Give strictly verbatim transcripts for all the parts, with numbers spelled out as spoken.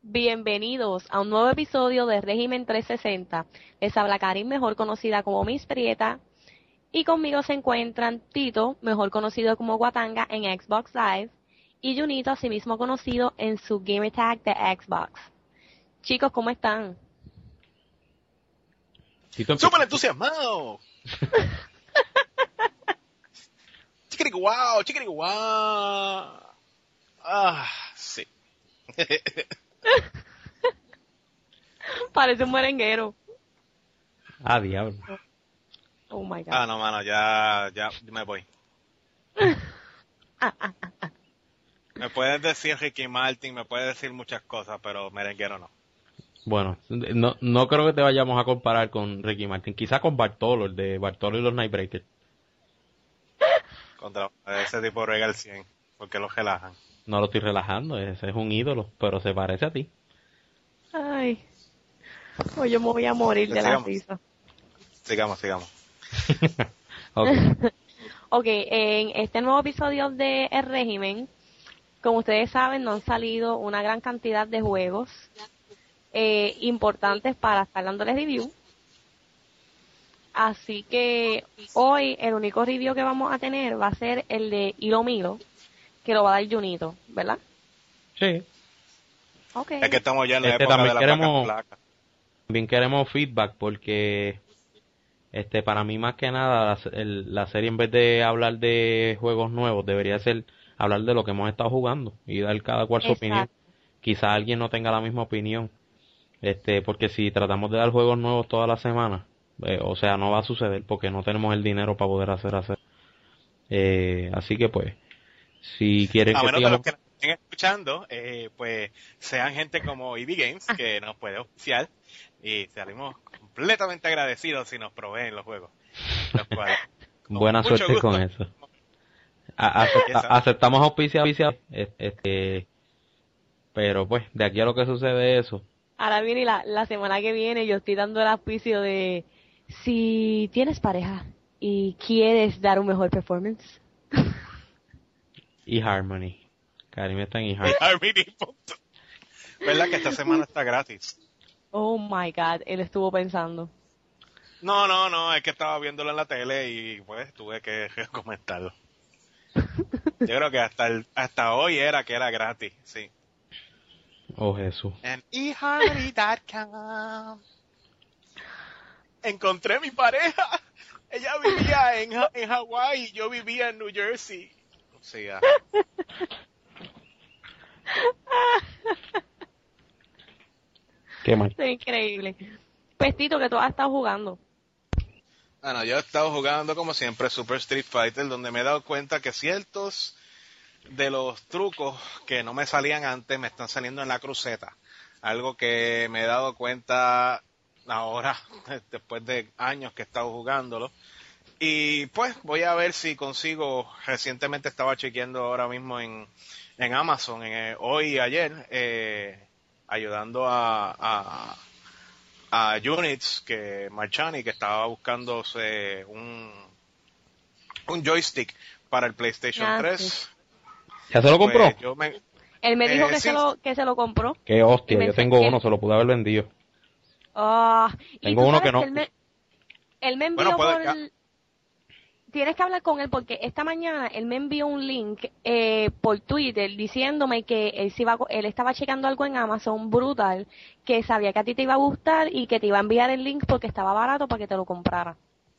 Bienvenidos a un nuevo episodio de Régimen trescientos sesenta. Les habla Karin, mejor conocida como Miss Prieta, y conmigo se encuentran Tito, mejor conocido como Guatanga en Xbox Live, y Junito, asimismo conocido en su gamer tag de Xbox. Chicos, ¿cómo están? ¡Súper entusiasmado! ¡Chiquirico wow! ¡Chiquirico wow! Ah, sí. Parece un merenguero. Ah, diablo. Oh my God. Ah, no, mano, ya, ya me voy. Me puedes decir Ricky Martin, me puedes decir muchas cosas, pero merenguero no. Bueno, no, no creo que te vayamos a comparar con Ricky Martin. Quizá con Bartolo, el de Bartolo y los Nightbreakers. Contra ese tipo rega el cien, porque lo relajan. No lo estoy relajando, ese es un ídolo, pero se parece a ti. Ay. Hoy yo me voy a morir de la risa. Sigamos, sigamos. Ok. Ok, en este nuevo episodio de El Régimen, como ustedes saben, nos han salido una gran cantidad de juegos eh, importantes para estar dándoles review. Así que hoy el único review que vamos a tener va a ser el de Hilo Milo, que lo va a dar Junito, ¿verdad? Sí. Okay. Es que estamos ya en la Este, época también de la queremos, placa placa. También queremos feedback porque este para mí más que nada la, el, la serie en vez de hablar de juegos nuevos debería ser hablar de lo que hemos estado jugando y dar cada cual su Exacto. opinión. Quizá alguien no tenga la misma opinión, este porque si tratamos de dar juegos nuevos toda la semana, eh, o sea, no va a suceder porque no tenemos el dinero para poder hacer hacer. Eh, así que pues, si quieren A que menos de los sigamos... que nos estén escuchando, eh, pues sean gente como E B Games, que nos puede oficiar, y salimos completamente agradecidos si nos proveen los juegos. Los cuales, con Buena mucho suerte gusto, con eso. A- acepta- Esa. aceptamos auspicia, auspicia, este, pero pues, de aquí a lo que sucede eso. Ahora viene la, la semana que viene, yo estoy dando el auspicio de si tienes pareja y quieres dar un mejor performance. Y Harmony. Karim está en Y eHarmony. Harmony, punto. ¿Verdad que esta semana está gratis? Oh my God, él estuvo pensando. No, no, no, es que estaba viéndolo en la tele y pues tuve que comentarlo. Yo creo que hasta el, hasta hoy era que era gratis, sí. Oh, Jesús. En e harmony punto com encontré mi pareja. Ella vivía en, Ja- en Hawái y yo vivía en New Jersey. Sí, ajá. Qué mal. Es increíble. Pestito, que tú has estado jugando. Bueno, yo he estado jugando como siempre Super Street Fighter, donde me he dado cuenta que ciertos de los trucos que no me salían antes me están saliendo en la cruceta. Algo que me he dado cuenta ahora, después de años que he estado jugándolo. Y pues voy a ver si consigo, recientemente estaba chequeando ahora mismo en, en Amazon, en, eh, hoy y ayer, eh, ayudando a, a, a Units, que Marchani, que estaba buscándose un, un joystick para el PlayStation Ah, tres. sí. ¿Ya se lo compró? Pues yo me, Él me dijo eh, que, sí. se lo, que se lo compró. Qué hostia, Y me yo ense- tengo él- uno, se lo pude haber vendido. Ah, y Tengo tú uno sabes que no. él me, él me envió Bueno, puede- por... ah. Tienes que hablar con él porque esta mañana él me envió un link eh, por Twitter diciéndome que él, se iba, a co- él estaba checando algo en Amazon brutal, que sabía que a ti te iba a gustar y que te iba a enviar el link porque estaba barato para que te lo comprara.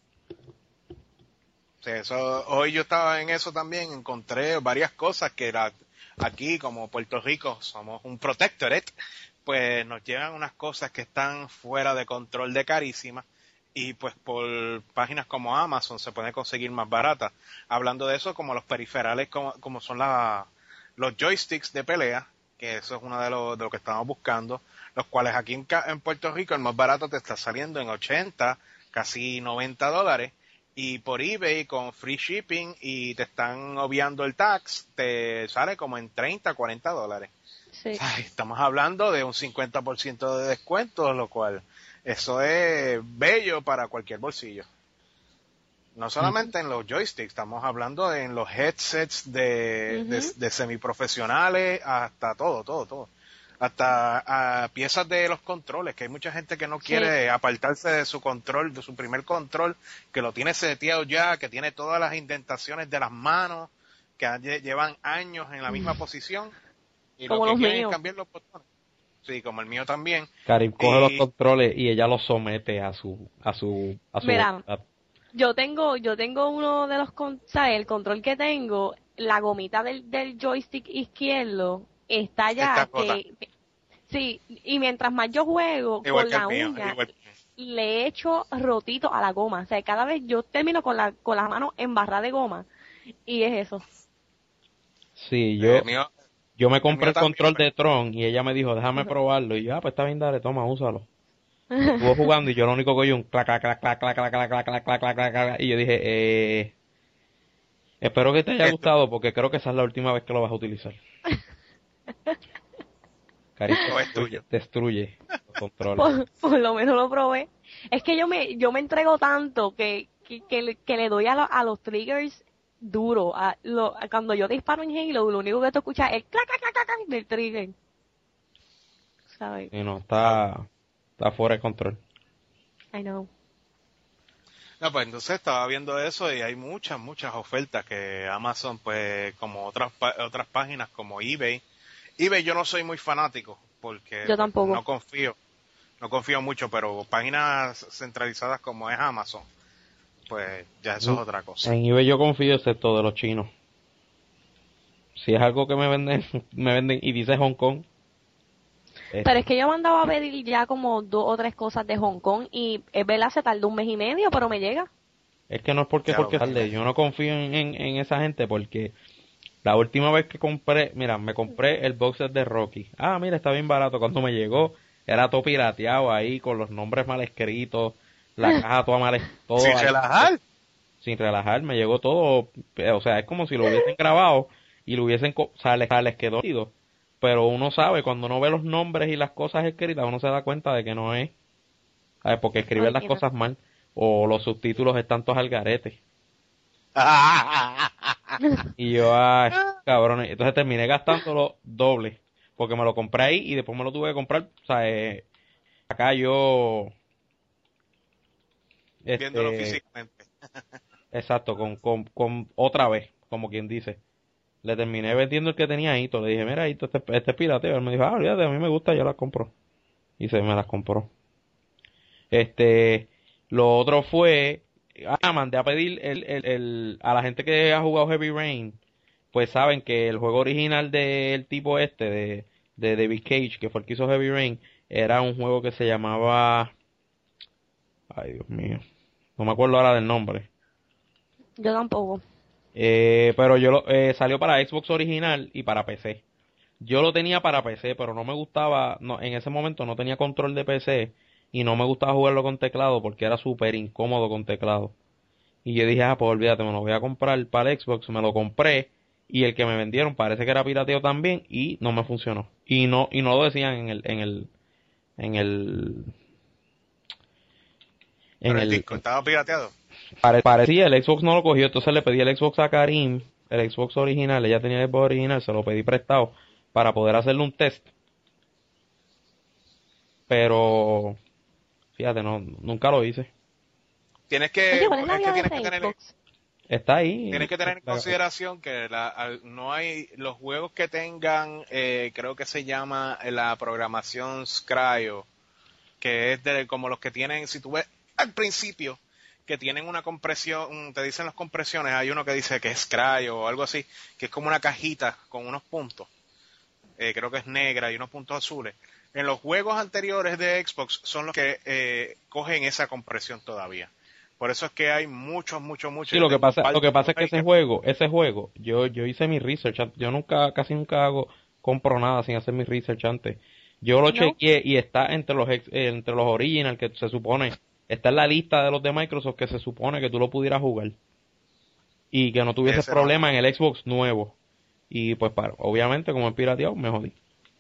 Sí, eso, hoy yo estaba en eso también, encontré varias cosas que era, aquí como Puerto Rico somos un protectorate, pues nos llegan unas cosas que están fuera de control de carísimas y pues por páginas como Amazon se pueden conseguir más baratas. Hablando de eso, como los periferales como, como son la, los joysticks de pelea, que eso es uno de los de lo que estamos buscando, los cuales aquí en, ca- en Puerto Rico el más barato te está saliendo en ochenta, casi noventa dólares. Y por eBay con free shipping y te están obviando el tax, te sale como en treinta, cuarenta dólares. Sí. Ay, estamos hablando de un cincuenta por ciento de descuento, lo cual eso es bello para cualquier bolsillo. No solamente en los joysticks, estamos hablando en los headsets de, Ujú. de, de semiprofesionales hasta todo, todo, todo. hasta a piezas de los controles, que hay mucha gente que no quiere sí. apartarse de su control, de su primer control, que lo tiene seteado ya, que tiene todas las indentaciones de las manos, que llevan años en la misma posición, y como lo que los quieren míos. es cambiar los botones. Sí, como el mío también. Karim coge y... los controles y ella los somete a su a su a su Mira, voluntad. yo tengo yo tengo uno de los con, ¿sabes? El control que tengo, la gomita del, del joystick izquierdo está ya Está rota. que sí, y mientras más yo juego Igual con que la el mío, uña igual. le echo rotito a la goma, o sea, cada vez yo termino con la con las manos embarradas de goma y es eso. Sí, yo El mío, yo me compré el, el, también, control pero... de Tron y ella me dijo, déjame probarlo. Y yo, ah, pues está bien, dale, toma, úsalo. Estuvo jugando y yo lo único que oí un clac, clac, clac, clac, clac, clac, clac, clac, clac, clac, clac, clac, clac, y yo dije, eh, espero que te haya Esto. gustado porque creo que esa es la última vez que lo vas a utilizar. Karim No es destruye, tuyo. destruye los controles. Por, por lo menos lo probé. Es que yo me yo me entrego tanto que que, que, le, que le doy a, lo, a los triggers duro. A, lo, a cuando yo disparo en Halo, lo único que tú escuchas es el clac, clac, clac, clac, clac del trigger. ¿Sabes? Y no, está, está fuera de control. I know. No, pues entonces estaba viendo eso y hay muchas, muchas ofertas que Amazon, pues como otras otras páginas como eBay. eBay yo no soy muy fanático porque Yo pues, tampoco. no confío, no confío mucho, pero páginas centralizadas como es Amazon, pues ya eso es otra cosa. En eBay yo confío excepto de los chinos. Si es algo que me venden, me venden y dice Hong Kong. Pero es que yo mandaba a pedir ya como dos o tres cosas de Hong Kong y es verdad, se tardó un mes y medio, pero me llega. Es que no es porque, Ya porque lo tarde. Yo no confío en, en, en esa gente porque la última vez que compré, mira, me compré el box set de Rocky. Ah, mira, está bien barato. Cuando me llegó, era todo pirateado ahí, con los nombres mal escritos, la caja toda mal, todo Sin ahí, relajar. sin relajar, me llegó todo, o sea, es como si lo hubiesen grabado y lo hubiesen, co- o sea, les, les quedó nítido. Pero uno sabe, cuando uno ve los nombres y las cosas escritas, uno se da cuenta de que no es, ¿sabes? Porque escriben Ay, las mira. cosas mal, o los subtítulos están todos al garete. Y yo, ay, cabrones. Entonces terminé gastándolo doble. Porque me lo compré ahí y después me lo tuve que comprar. O sea, eh, acá yo, Viéndolo este, físicamente. exacto, con, con, con otra vez, como quien dice. Le terminé vendiendo el que tenía ahí. Le dije, mira, Hito, este, este es pirateo. Él me dijo, ah, olvídate, a mí me gusta, yo las compro. Y se me las compró. Este, lo otro fue, ah, mandé a pedir el, el, el, a la gente que ha jugado Heavy Rain, pues saben que el juego original del tipo este, de, de David Cage, que fue el que hizo Heavy Rain, era un juego que se llamaba, ay Dios mío, no me acuerdo ahora del nombre, Yo tampoco. eh, pero yo lo, eh, salió para Xbox original y para P C. Yo lo tenía para P C, pero no me gustaba, no, en ese momento no tenía control de P C y no me gustaba jugarlo con teclado porque era súper incómodo con teclado. Y yo dije, ah, pues olvídate, me lo voy a comprar para el Xbox, me lo compré y el que me vendieron parece que era pirateo también y no me funcionó. Y no y no lo decían en el en el en el en Pero el el disco estaba pirateado. pare- parecía el Xbox no lo cogió, entonces le pedí el Xbox a Karim, el Xbox original, ella tenía el Xbox original, se lo pedí prestado para poder hacerle un test, pero fíjate, no nunca lo hice. Tienes que, Oye, ¿cuál es la es que vida de tienes que ese tener, Xbox? Está ahí. tienes que tener en consideración que la, al- no hay los juegos que tengan, eh, creo que se llama la programación Scryo, que es de, como los que tienen, si tú ves al principio, que tienen una compresión, te dicen las compresiones, hay uno que dice que es Cryo o algo así, que es como una cajita con unos puntos, eh, creo que es negra y unos puntos azules. En los juegos anteriores de Xbox son los que eh, cogen esa compresión todavía. Por eso es que hay muchos, muchos, muchos. Sí, Yo lo que tengo un pasa, par lo que de pasa es que juegos ahí ese que... juego, ese juego, yo, yo hice mi research, an- yo nunca, casi nunca hago, compro nada sin hacer mi research antes. Yo lo No. chequeé y está entre los, ex- eh, entre los original que se supone, está en la lista de los de Microsoft que se supone que tú lo pudieras jugar. Y que no tuvieses Ese no. problema en el Xbox nuevo. Y pues para, obviamente como es pirateado, me jodí.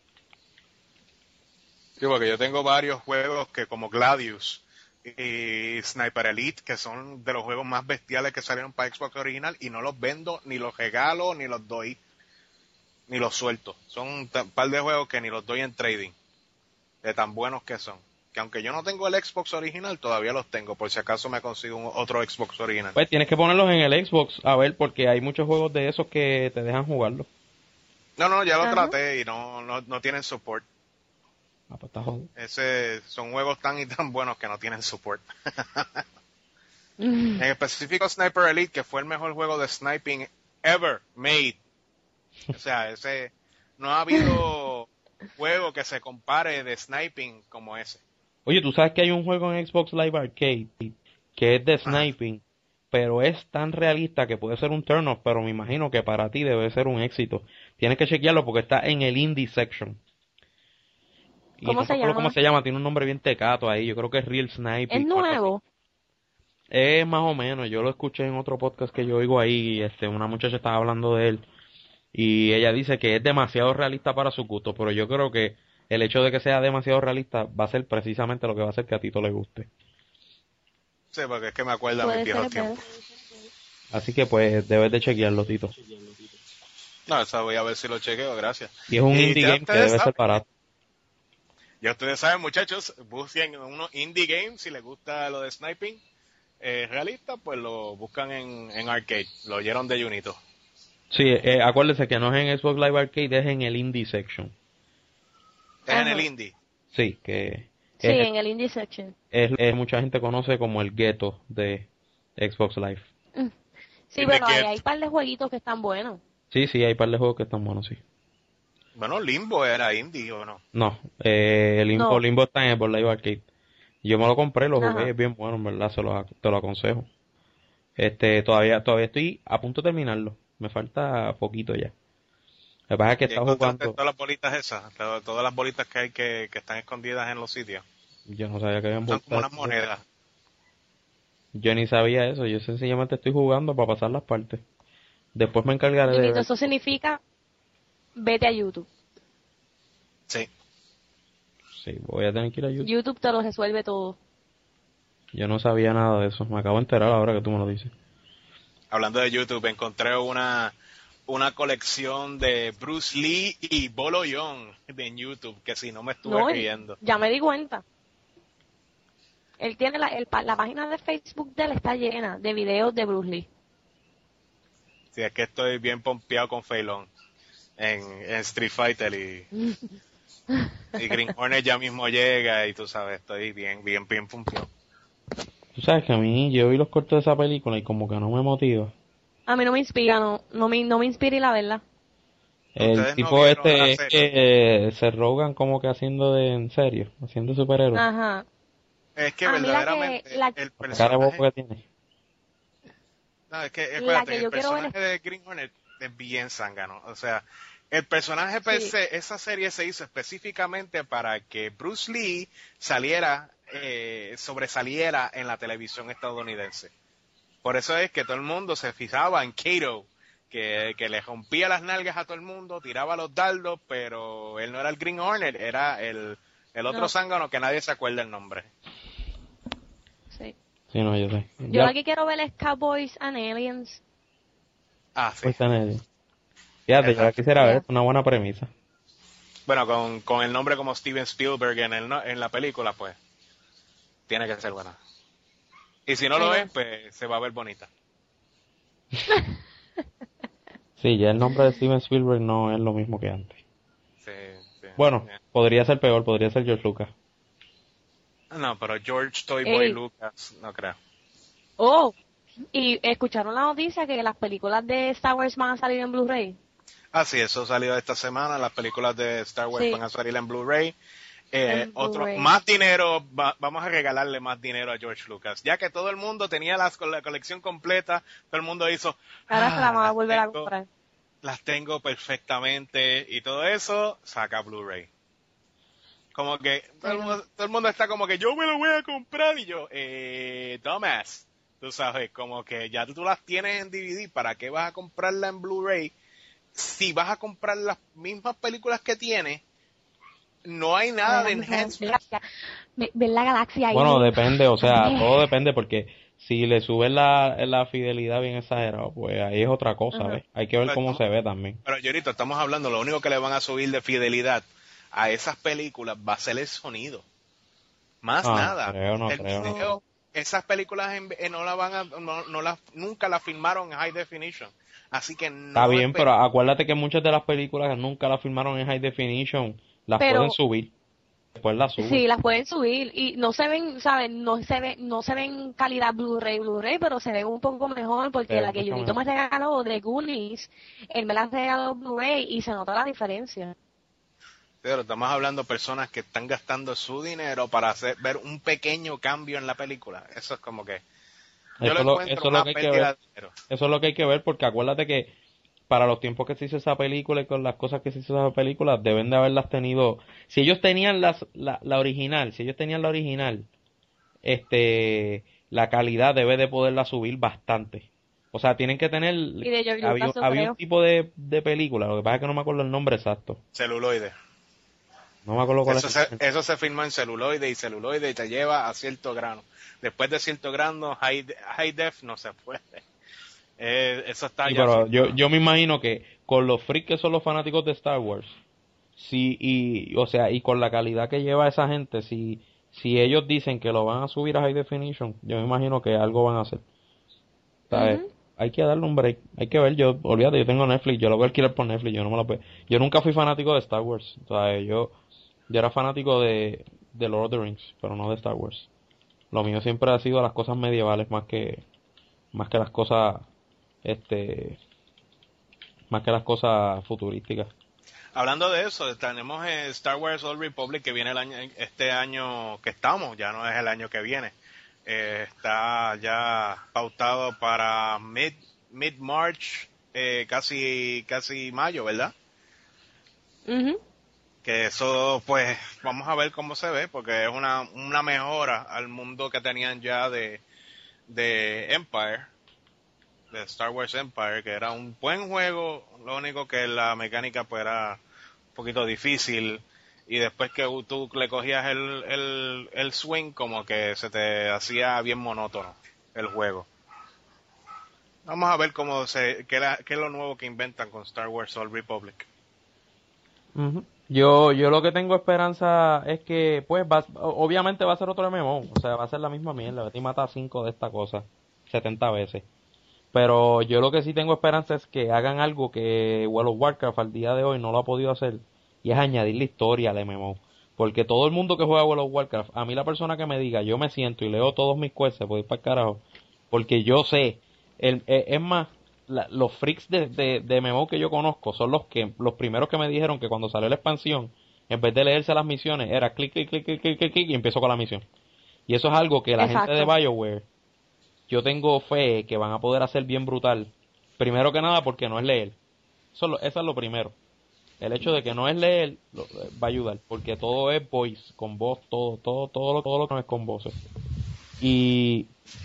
Sí, porque yo tengo varios juegos que como Gladius y Sniper Elite, que son de los juegos más bestiales que salieron para Xbox original, y no los vendo, ni los regalo, ni los doy. ni los suelto. Son un t- par de juegos que ni los doy en trading, de tan buenos que son. Que aunque yo no tengo el Xbox original, todavía los tengo, por si acaso me consigo un, otro Xbox original. Pues tienes que ponerlos en el Xbox, a ver, porque hay muchos juegos de esos que te dejan jugarlo. No, no, ya lo Ajá. traté y no, no, no tienen support. Ah, pues está jodido. Ese, son juegos tan y tan buenos que no tienen support. Mm. En específico Sniper Elite, que fue el mejor juego de sniping ever made. O sea, ese, no ha habido juego que se compare de sniping como ese. Oye, tú sabes que hay un juego en Xbox Live Arcade que es de sniping, pero es tan realista que puede ser un turn off, pero me imagino que para ti debe ser un éxito. Tienes que chequearlo porque está en el indie section. Y ¿Cómo no se me acuerdo llama? cómo se llama, tiene un nombre bien tecato ahí, yo creo que es Real Sniping. ¿Es nuevo? Es más o menos, yo lo escuché en otro podcast que yo oigo ahí, este, una muchacha estaba hablando de él, y ella dice que es demasiado realista para su gusto, pero yo creo que el hecho de que sea demasiado realista va a ser precisamente lo que va a hacer que a Tito le guste. Sí, porque es que me acuerda de Puede mis viejos ser, pero- tiempos. Así que pues debes de chequearlo, Tito. No, eso voy a ver si lo chequeo, gracias. Y es un Y indie ya game que ustedes debe ser saben. barato. Ya ustedes saben, muchachos, busquen unos indie games si les gusta lo de sniping eh, realista, pues lo buscan en, en arcade. Lo oyeron de Junito. Sí, eh, acuérdese que no es en Xbox Live Arcade, es en el indie section. Es en Ajá. el indie. Sí, que Sí, es, en el indie section. es, es- mucha gente conoce como el ghetto de Xbox Live. Sí, In pero the hay, get. hay un par de jueguitos que están buenos. Sí, sí, hay par de juegos que están buenos, sí. Bueno, Limbo era indie, ¿o no? No, eh, Limbo, No. Limbo está en Xbox Live Arcade. Yo me lo compré, lo jugué, Ajá. es bien bueno, en verdad, se lo, te lo aconsejo. Este, todavía, todavía estoy a punto de terminarlo. Me falta poquito ya. Lo que pasa es que Y estaba encontraste jugando. todas las bolitas esas, to- todas las bolitas que hay que, que están escondidas en los sitios. Yo no sabía que habían Son como unas vueltas. monedas. Yo ni sabía eso, yo sencillamente estoy jugando para pasar las partes. Después me encargaré de Junito, ver. eso significa vete a YouTube. Sí. Sí, voy a tener que ir a YouTube. YouTube te lo resuelve todo. Yo no sabía nada de eso, me acabo de enterar ahora que tú me lo dices. Hablando de YouTube, encontré una, una colección de Bruce Lee y Bolo Young en YouTube, que si no me estuve No, riendo. ya me di cuenta. Él tiene la, el pa- la página de Facebook de él está llena de videos de Bruce Lee. Sí, es que estoy bien pompeado con Feilón en, en Street Fighter y, y Green Hornet ya mismo llega y tú sabes, estoy bien, bien, bien pompeado. Tú sabes que a mí, yo vi los cortos de esa película y como que no me motiva. A mí no me inspira, no, no me, no me inspira y la verdad. El Ustedes no tipo vieron la este es serie. que eh, se rogan como que haciendo de, en serio, haciendo superhéroe. Ajá. Es que Ah, mira verdaderamente que la- el La cara de bobo personaje, que tiene. no, es que La espérate, que el yo quiero ver personaje de Green Hornet es bien zángano, o sea, el personaje per Sí. se, esa serie se hizo específicamente para que Bruce Lee saliera, eh, sobresaliera en la televisión estadounidense. Por eso es que todo el mundo se fijaba en Kato, que, que le rompía las nalgas a todo el mundo, tiraba los dardos, pero él no era el Green Hornet, era el, el otro No. zángano que nadie se acuerda el nombre. Sí. Sí, no, yo sé. Yo Ya, lo que quiero ver es Cowboys and Aliens. Ah, sí. pues, está en ello. Fíjate, yo la Exacto. quisiera ver, Yeah. es una buena premisa. Bueno, con, con el nombre como Steven Spielberg en, el, no- en la película, pues, tiene que ser buena. Y si no lo Bueno. es, pues, se va a ver bonita. Sí, ya el nombre de Steven Spielberg no es lo mismo que antes. Sí, sí. Bueno, Yeah. podría ser peor, podría ser George Lucas. No, pero George Toy Boy Ey. Lucas, no creo. Oh, y escucharon la noticia que las películas de Star Wars van a salir en Blu-ray. Ah, sí, eso salió esta semana. Las películas de Star Wars Sí. van a salir en Blu-ray. Eh, En otro, Blu-ray. más dinero, va- vamos a regalarle más dinero a George Lucas. Ya que todo el mundo tenía las, la colección completa, todo el mundo hizo, Ahora se la van a las volver a tengo- comprar. las tengo perfectamente y todo eso, saca Blu-ray. Como que todo el, Sí. mundo, todo el mundo está como que yo me lo voy a comprar y yo, eh, Thomas, tú sabes, como que ya tú las tienes en D V D, ¿para qué vas a comprarla en Blu-ray? Si vas a comprar las mismas películas que tienes, no hay nada de Ver la enhancement. galaxia. Ve- ver la galaxia ahí. Bueno, depende, o sea, Eh. todo depende porque Si le suben la, la fidelidad bien exagerado, pues ahí es otra cosa, Ajá. ¿ves? Hay que ver Pero cómo estamos, se ve también. pero Yorito, estamos hablando, lo único que le van a subir de fidelidad a esas películas va a ser el sonido. Más No, no nada. creo, no El creo. video, No, esas películas en- eh, no la van a, no, no las, nunca las filmaron en high definition. Así que Está no bien, pero esperen. acuérdate que muchas de las películas nunca las filmaron en high definition, las pueden pero subir, después las suben. sí, las pueden subir y no se ven, ¿saben? No se ven, no se ven calidad Blu-ray, Blu-ray, pero se ven un poco mejor Se porque ve la que mucho Junito mejor. me regaló de Goonies, él me la regaló Blu-ray y se nota la diferencia. Pero estamos hablando de personas que están gastando su dinero para hacer ver un pequeño cambio en la película. Eso es como que yo Eso lo es lo, encuentro eso es lo una que hay que ver. pérdida de dinero. Eso es lo que hay que ver porque acuérdate que para los tiempos que se hizo esa película y con las cosas que se hizo esa película, deben de haberlas tenido. Si ellos tenían las, la, la original, si ellos tenían la original, este, la calidad debe de poderla subir bastante. O sea, tienen que tener, Y de George había, Lucas, yo había un creo. tipo de, de película, lo que pasa es que no me acuerdo el nombre exacto. Celuloide. No me acuerdo cuál es Eso el se, nombre. eso se filmó en celuloide y celuloide y te lleva a cierto grano. Después de cierto grano, high, high def no se puede. Eh, eso está Sí, ya pero yo, filmado. yo me imagino que con los freaks que son los fanáticos de Star Wars, sí, y, o sea, y con la calidad que lleva esa gente, si, si ellos dicen que lo van a subir a High Definition, yo me imagino que algo van a hacer. ¿Sabes? Ujú. Hay que darle un break, hay que ver, yo, olvídate, yo tengo Netflix, yo lo voy a alquilar por Netflix, yo no me lo puedo. Yo nunca fui fanático de Star Wars, ¿sabes? Yo, yo era fanático de, de Lord of the Rings, pero no de Star Wars. Lo mío siempre ha sido las cosas medievales más que, más que las cosas, este, más que las cosas futurísticas. Hablando de eso, tenemos eh, Star Wars Old Republic que viene el año, este año que estamos, ya no es el año que viene. Eh, está ya pautado para mid mid March, eh, casi casi mayo, ¿verdad? Ujú. Que eso, pues, vamos a ver cómo se ve, porque es una una mejora al mundo que tenían ya de de Empire, de Star Wars Empire, que era un buen juego, lo único que la mecánica pues era un poquito difícil y después que tú le cogías el, el, el swing como que se te hacía bien monótono el juego. Vamos a ver cómo se, qué, la- qué es lo nuevo que inventan con Star Wars Old Republic. Ujú. Yo, yo lo que tengo esperanza es que, pues, va, obviamente va a ser otro M M O, o sea, va a ser la misma mierda, vete y mata a cinco de esta cosa, setenta veces. Pero yo lo que sí tengo esperanza es que hagan algo que World of Warcraft al día de hoy no lo ha podido hacer, y es añadir la historia al M M O. Porque todo el mundo que juega World of Warcraft, a mí la persona que me diga, yo me siento y leo todos mis quests, se puede ir para el carajo, porque yo sé, el, eh, es más, la- los freaks de, de, de M M O que yo conozco son los que, los primeros que me dijeron que cuando salió la expansión, en vez de leerse las misiones, era clic, clic, clic, clic, clic, clic, clic, y empezó con la misión. Y eso es algo que la gente de Exacto. BioWare, yo tengo fe que van a poder hacer bien brutal. Primero que nada porque no es leer. Eso, es lo- eso es lo primero. El hecho de que no es leer lo- va a ayudar, porque todo es voice, con voz, todo, todo, todo lo, todo lo que no es con voces. Y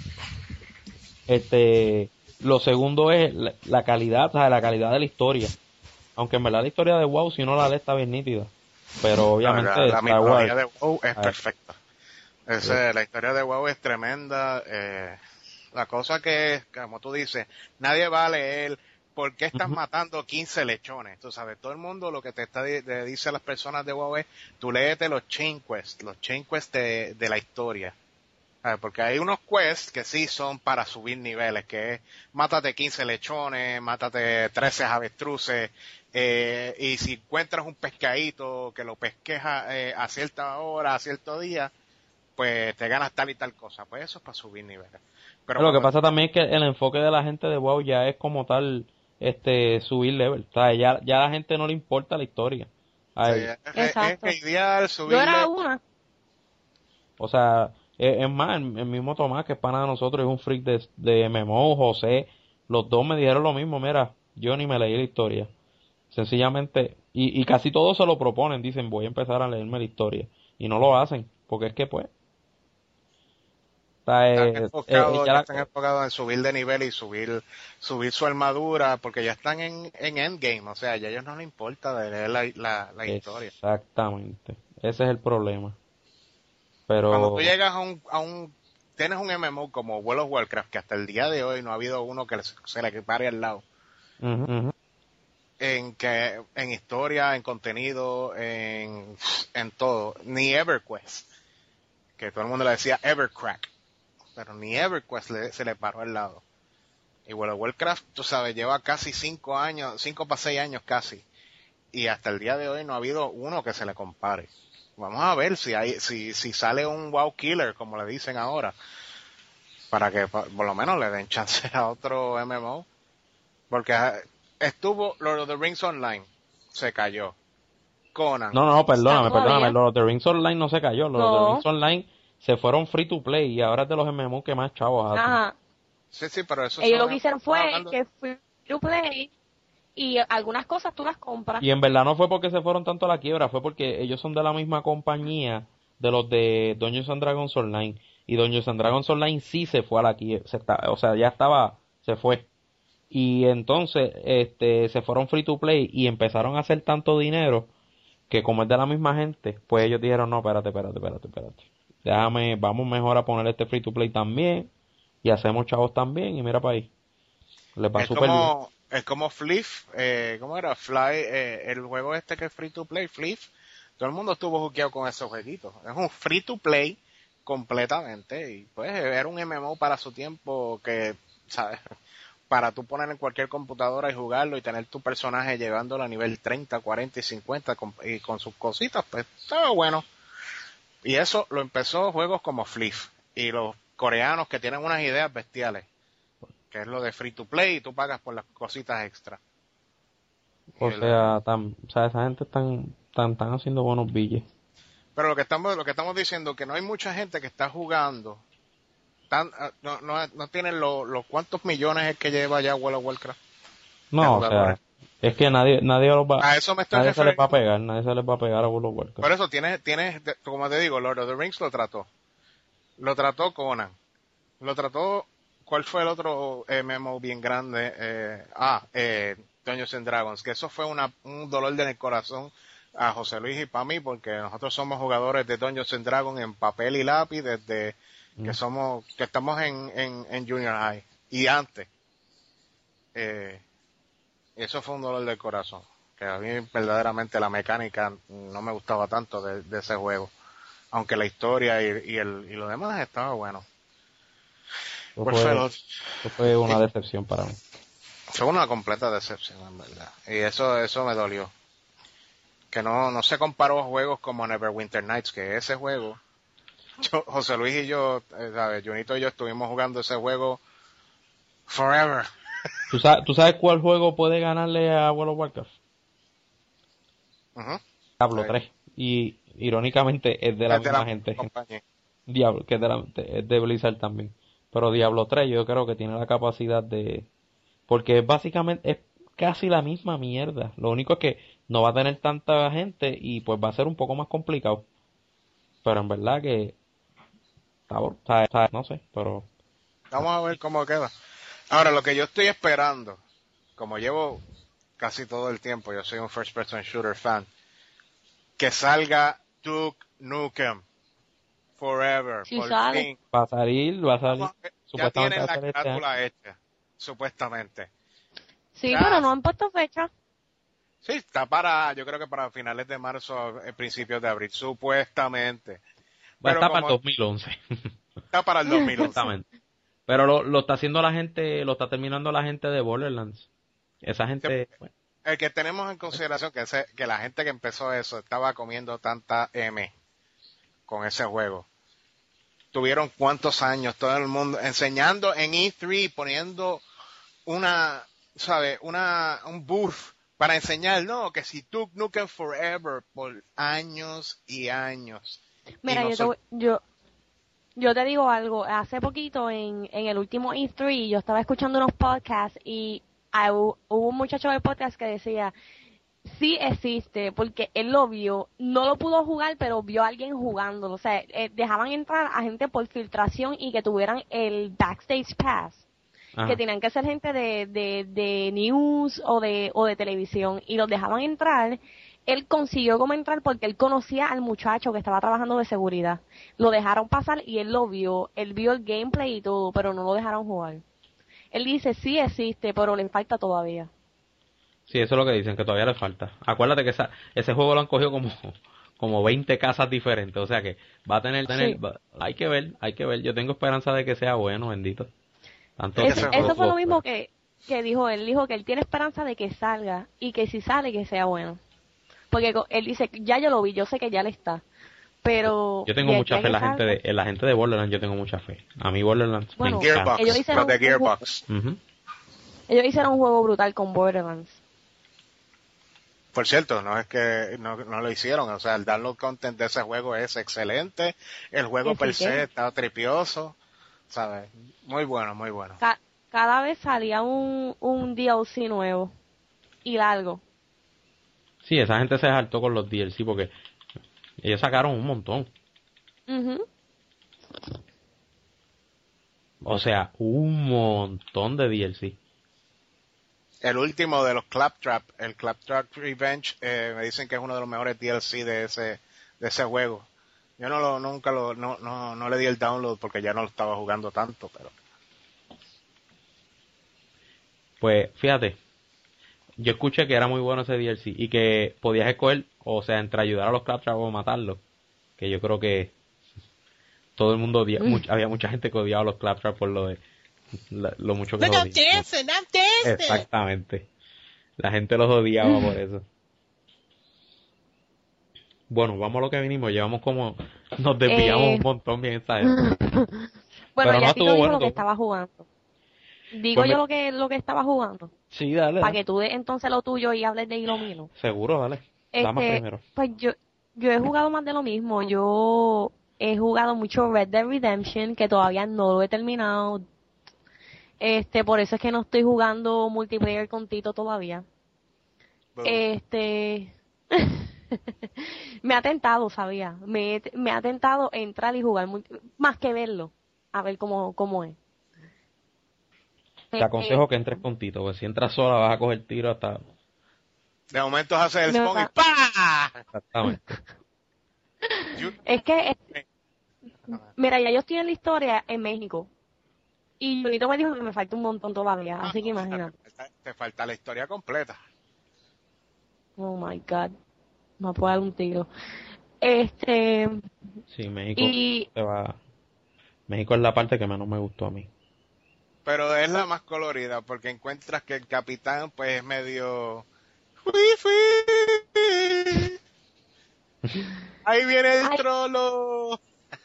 este, lo segundo es la, la calidad, o sea, la calidad de la historia. Aunque en verdad la historia de WoW, si uno la lee, está bien nítida. Pero No, la, obviamente la Star Wars, mitología de WoW es ah, perfecta. eh, Ese, la historia de WoW es tremenda. Eh, la cosa que, como tú dices, nadie va a leer por qué estás ujú, matando quince lechones. Tú sabes, todo el mundo lo que te está di- le dice a las personas de WoW es, tú léete los chain quests, los chain quests de, de la historia. ¿Sabes? Porque hay unos quests que sí son para subir niveles, que es mátate quince lechones, mátate trece avestruces, eh, y si encuentras un pescadito que lo pesques a, eh, a cierta hora, a cierto día, pues te ganas tal y tal cosa. Pues eso es para subir niveles. Pero lo que cuando tú pasa también es que el enfoque de la gente de WoW ya es como tal, este, subir level. O sea, ya, ya a la gente no le importa la historia. Ay, se- es, Exacto. es ideal Yo era subirle. una. o sea, es, es más, el, el mismo Tomás, que es pana de nosotros, es un freak de, de M M O, José, los dos me dijeron lo mismo, mira, yo ni me leí la historia. Sencillamente, y, y casi todos se lo proponen, dicen, voy a empezar a leerme la historia. Y no lo hacen, porque es que pues, o sea, Están eh, eh, eh, enfocados, ya ya la- están enfocados en subir de nivel y subir, subir su armadura, porque ya están en, en endgame, o sea, ya a ellos no les importa de leer la, la, la historia. exactamente, ese es el problema. Cuando tú Pero, llegas a un, a un tienes un M M O como World of Warcraft, que hasta el día de hoy no ha habido uno que se le pare al lado. Uh-huh, uh-huh. En que, en historia, en contenido, en, en todo. Ni EverQuest, que todo el mundo le decía Evercrack, pero ni EverQuest le, se le paró al lado. Y World of Warcraft, tú sabes, lleva casi cinco años, cinco para seis años casi. Y hasta el día de hoy no ha habido uno que se le compare. Vamos a ver si hay, si, si sale un WoW Killer, como le dicen ahora, para que por lo menos le den chance a otro M M O. Porque estuvo Lord of the Rings Online, se cayó. Conan. No, no, perdóname, Todavía. perdóname. Lord of the Rings Online no se cayó. Lord No. of the Rings Online se fueron free to play y ahora es de los M M O que más chavos hacen. Ajá. Sí, sí, pero eso Ellos son- lo que hicieron fue hablando- que free to play y algunas cosas tú las compras. Y en verdad no fue porque se fueron tanto a la quiebra, fue porque ellos son de la misma compañía de los de Dungeons and Dragons Online. Y Dungeons and Dragons Online sí se fue a la quiebra, se está, o sea, ya estaba, se fue. Y entonces, este, se fueron free to play y empezaron a hacer tanto dinero que como es de la misma gente, pues ellos dijeron, no, espérate, espérate, espérate, espérate. Déjame, vamos mejor a poner este free to play también y hacemos chavos también y mira para ahí. Les va es súper bien. como, es como Fliff, eh, ¿cómo era? Fly, eh, el juego este que es free to play, Fliff. Todo el mundo estuvo juqueado con esos jueguitos. Es un free to play completamente y pues era un M M O para su tiempo que, ¿sabes? Para tú poner en cualquier computadora y jugarlo y tener tu personaje llevándolo a nivel treinta, cuarenta y cincuenta con, y con sus cositas, pues estaba bueno. Y eso lo empezó juegos como Fliff y los coreanos que tienen unas ideas bestiales, que es lo de free to play y tú pagas por las cositas extra. O Y el- sea, tan, o sea, esa gente están, están, están haciendo buenos billetes. Pero lo que estamos lo que estamos diciendo que no hay mucha gente que está jugando tan, ah, no no no tienen los los cuántos millones es que lleva ya World of Warcraft. No, de o sea, jugadores. es que nadie, nadie los va, A eso me estoy nadie se les va a refiriendo. pegar, nadie se les va a pegar a World of Warcraft. Por eso tienes tienes de- como te digo, Lord of the Rings lo trató. Lo trató Conan. Lo trató ¿cuál fue el otro M M O bien grande? Eh, ah, eh Dungeons and Dragons, que eso fue una un dolor en el corazón a José Luis y para mí, porque nosotros somos jugadores de Dungeons and Dragons en papel y lápiz desde Mm. que somos, que estamos en, en, en Junior High y antes. Eh, eso fue un dolor del corazón, que a mí verdaderamente la mecánica no me gustaba tanto de, de ese juego, aunque la historia y, y, el, y lo demás estaba bueno. Eso ¿Cuál fue, fue el otro? eso fue una decepción para mí. Fue una completa decepción, en verdad. Y eso, eso me dolió. Que no, no se comparó a juegos como Neverwinter Nights, que ese juego, yo, José Luis y yo, eh, ¿sabes? Junito y yo estuvimos jugando ese juego forever. ¿Tú sabes, ¿Tú sabes cuál juego puede ganarle a World of Warcraft? Ujú. Diablo Sí. tres. Y irónicamente es de la Es de misma la gente. compañía. Diablo, que es de, la, de- es de Blizzard también. Pero Diablo tres yo creo que tiene la capacidad de... Porque es básicamente, es casi la misma mierda. Lo único es que no va a tener tanta gente y pues va a ser un poco más complicado. Pero en verdad que... está bu- está- está- no sé, pero... Vamos a ver cómo queda. Ahora, lo que yo estoy esperando, como llevo casi todo el tiempo, yo soy un first person shooter fan, que salga Duke Nukem Forever. Sí por sale. fin. Va a salir, va a salir... Vamos a ver, ya Supuestamente tienen va a la salir este año. carátula hecha, supuestamente. Sí, Ya. pero no han puesto fecha. Sí, está para, yo creo que para finales de marzo, eh, principios de abril, supuestamente. Va a Pero estar para el como dos mil once. está para el dos mil once. Supuestamente. Pero lo, lo está haciendo la gente, lo está terminando la gente de Borderlands. Esa gente... bueno, El que tenemos en consideración que, ese, que la gente que empezó eso estaba comiendo tanta M con ese juego. Tuvieron cuántos años todo el mundo enseñando en E tres, poniendo una, ¿sabe? Una, un booth para enseñar, no, que si Duke Nukem Forever por años y años. Mira, Y yo, te, nosotros- voy- yo, yo te digo algo. Hace poquito, en, en el último E tres, yo estaba escuchando unos podcasts y ah, hu- hubo un muchacho del podcast que decía, sí existe, porque él lo vio, no lo pudo jugar, pero vio a alguien jugándolo. O sea, eh, dejaban entrar a gente por filtración y que tuvieran el backstage pass. ajá. Que tenían que ser gente de, de, de news o de, o de televisión y los dejaban entrar él consiguió como entrar porque él conocía al muchacho que estaba trabajando de seguridad. Lo dejaron pasar y él lo vio. Él vio el gameplay y todo, pero no lo dejaron jugar. Él dice, sí existe, pero le falta todavía. Sí, eso es lo que dicen, que todavía le falta. Acuérdate que esa, ese juego lo han cogido como, como veinte casas diferentes, o sea que va a tener, tener Sí. va- hay que ver, hay que ver. Yo tengo esperanza de que sea bueno, bendito. Tanto Es que Eso, ese tiempo eso juego- fue lo tuvo mismo fuera. que, que dijo él. Dijo que él tiene esperanza de que salga y que si sale que sea bueno. Porque co- él dice, ya yo lo vi, yo sé que ya le está. Pero Yo tengo de mucha aquí a fe en que la gente salga, de, en la gente de Borderlands, yo tengo mucha fe. A mí Borderlands Bueno, me encanta. ellos Gearbox, hicieron los de un ju- Gearbox. Ujú. ellos hicieron un juego brutal con Borderlands. Por cierto, no es que no, no lo hicieron, o sea, el download content de ese juego es excelente, el juego Que per sí se que está tripioso, ¿sabes? Muy bueno, muy bueno. ca- cada vez salía un, un D L C nuevo y largo. Sí, esa gente se saltó con los D L C porque ellos sacaron un montón. Ujú. O sea, un montón de D L C. El último de los Claptrap, el Claptrap Revenge, eh, me dicen que es uno de los mejores D L C de ese de ese juego. Yo no lo nunca lo no no no le di el download porque ya no lo estaba jugando tanto, pero Pues fíjate, yo escuché que era muy bueno ese D L C y que podías escoger, o sea, entre ayudar a los Claptrap o matarlos. Que yo creo que todo el mundo odia, much- había mucha gente que odiaba a los Claptrap por lo de la- lo mucho que Look, los I'm odiaba. dancing, I'm dancing. Exactamente. La gente los odiaba por eso. Bueno, vamos a lo que vinimos. Llevamos como... Nos desviamos Eh, un montón bien esta vez. bueno, Pero no ya estuvo Tito dijo bueno lo que todo. estaba jugando. Digo Pues yo me- lo que lo que estaba jugando. Sí, dale, Para dale. que tú des entonces lo tuyo y hables de lo mío. Seguro, dale. Dame Este, primero. pues yo, yo he jugado más de lo mismo. Yo he jugado mucho Red Dead Redemption, que todavía no lo he terminado. Este, por eso es que no estoy jugando multiplayer con Tito todavía. boom. Este, me ha tentado, sabía. Me, me ha tentado entrar y jugar multi- más que verlo, a ver cómo, cómo es. Te aconsejo que entres con Tito, porque si entras sola vas a coger tiro hasta... De momento hace el Me spawn y va- ¡pa! Exactamente. You- Es que, es- mira, ya yo estoy en la historia en México. Y Junito me dijo que me falta un montón todavía, así que imagínate. Te falta, te falta la historia completa. Oh my God. Me puedo dar un tiro. Este, Sí, México y te va... México es la parte que menos me gustó a mí. Pero es la más colorida porque encuentras que el capitán pues es medio... ¡Fui, fui! Ahí viene el Ay. trolo.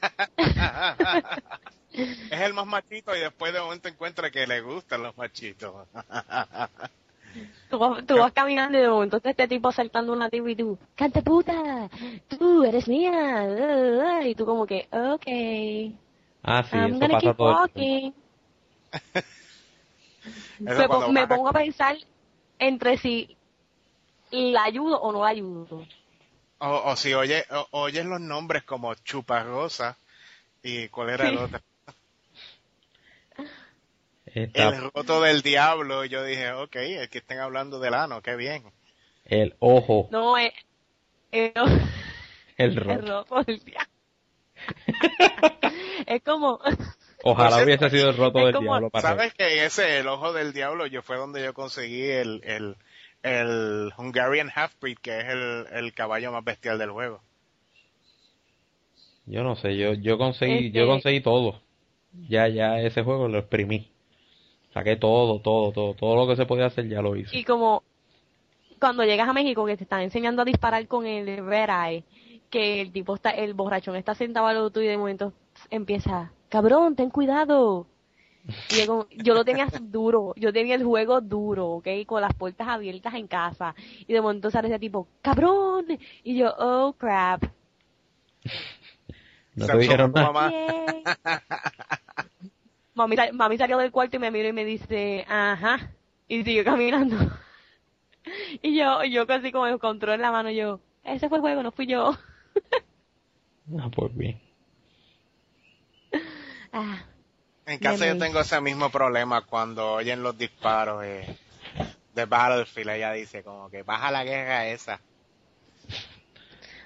Es el más machito y después de momento encuentra que le gustan los machitos. tú, vas- tú vas caminando y de momento está este tipo saltando una tipa y tú, ¡canta puta! ¡Tú eres mía! uh, uh", Y tú como que, okay, Ah, sí, I'm eso gonna pasa keep todo el tiempo. walking. Eso Me, cuando pon- me baja- pongo a pensar entre si la ayudo o no la ayudo. O, o si oye, o- oyes los nombres como Chuparrosa y cuál era el Sí. otro. Está El roto del diablo. Y yo dije, ok, es que estén hablando del ano, qué bien. el ojo, No, es... es el el rojo. roto del día. Es como... Ojalá Por hubiese cierto, sido el roto es del como- diablo para ¿Sabes que ese, el ojo del diablo, yo fue donde yo conseguí el, el, el Hungarian Half-Breed, que es el, el caballo más bestial del juego? Yo no sé, yo yo conseguí, Este- yo conseguí todo. Ya, ya ese juego lo exprimí. Saqué todo, todo, todo, todo lo que se podía hacer ya lo hice. Y como cuando llegas a México que te están enseñando a disparar con el Red Eye, que el tipo está, el borrachón está sentado al lado tuyo y de momento empieza, cabrón, ten cuidado. Y yo, como- yo lo tenía duro, yo tenía el juego duro, ¿ok? Con las puertas abiertas en casa. Y de momento sale ese tipo, cabrón. Y yo, oh crap. No Se te dijeron absorbe tu nada. mamá. Yay. Mami, sal- mami salió del cuarto y me mira y me dice, ajá. Y siguió caminando. Y yo, yo casi como el control en la mano, yo, ese fue el juego, no fui yo. Ah, pues bien. Ah, En casa yo Memories. tengo ese mismo problema cuando oyen los disparos eh, de Battlefield. Ella dice como que baja la guerra esa.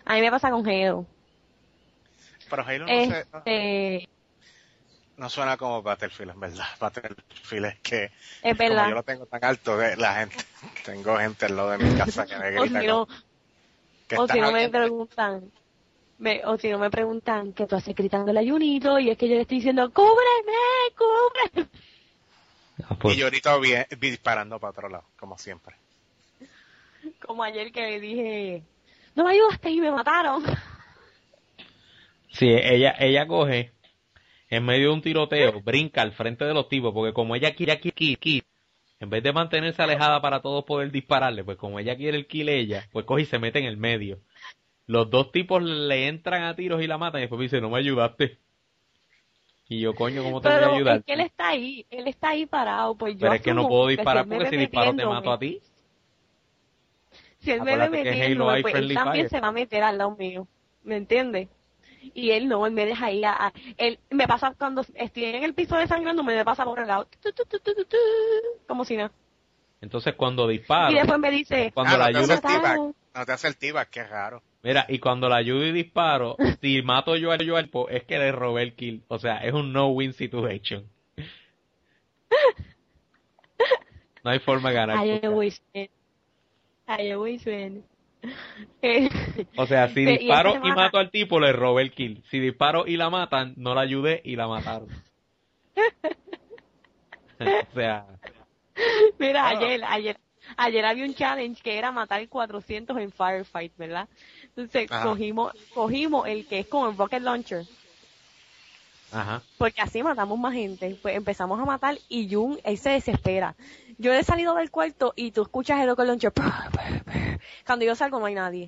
A mí me pasa con Halo. Pero Halo no, este... se, no, no suena como Battlefield, en verdad. Battlefield es que, es como verdad. yo lo tengo tan alto, la gente, tengo gente al lado de mi casa que me grita. O si no, que o si no me habiendo? preguntan, me, o si no me preguntan que tú haces gritándole a Junito y es que yo le estoy diciendo, ¡cúbreme, cúbreme! Ah, pues. Y yo ahorita vi, vi disparando para otro lado, como siempre. Como ayer que le dije, no me ayudaste y me mataron. Sí, ella, ella coge en medio de un tiroteo, brinca al frente de los tipos, porque como ella quiere aquí, aquí, aquí, en vez de mantenerse alejada para todos poder dispararle, pues como ella quiere el kill ella, pues coge y se mete en el medio. Los dos tipos le entran a tiros y la matan y después me dice, no me ayudaste. Y yo, coño, ¿cómo te voy a Pero ayudar? es que él está ahí, él está ahí parado, pues yo Pero es que no asumo puedo que si disparar él me porque ve si disparo te mato metiéndome, a ti. si él me ve Acuérdate que en Halo metiéndome, hay pues él friendly también fire. se va a meter al lado mío, ¿me entiendes? Y él no, él me deja ahí, a, a- él me pasa cuando estoy en el piso desangrando, me pasa por el lado, tu, tu, tu, tu, tu, tu, como si nada. Entonces cuando Y disparo, después me dice, cuando Ah, la no te me hace ayudo, el T-Bag. mataron. No te hace el T-Bag, qué raro. mira, y cuando la ayudo y disparo, si mato yo a yo al po, es que le robé el kill. O sea, es un no-win situation. No hay forma de ganar. I Porque, always win. I always win. Eh, o sea, si y esta disparo y semana, mato al tipo, le robé el kill. Si disparo y la matan, no la ayudé y la mataron. O sea, mira, Bueno, ayer, ayer, ayer había un challenge que era matar cuatrocientos en Firefight, ¿verdad? Entonces ajá. cogimos, cogimos el que es con el Rocket Launcher, ajá. porque así matamos más gente. Pues empezamos a matar y Jun, él se desespera. Yo he salido del cuarto y tú escuchas el Rocket Launcher. Cuando yo salgo no hay nadie.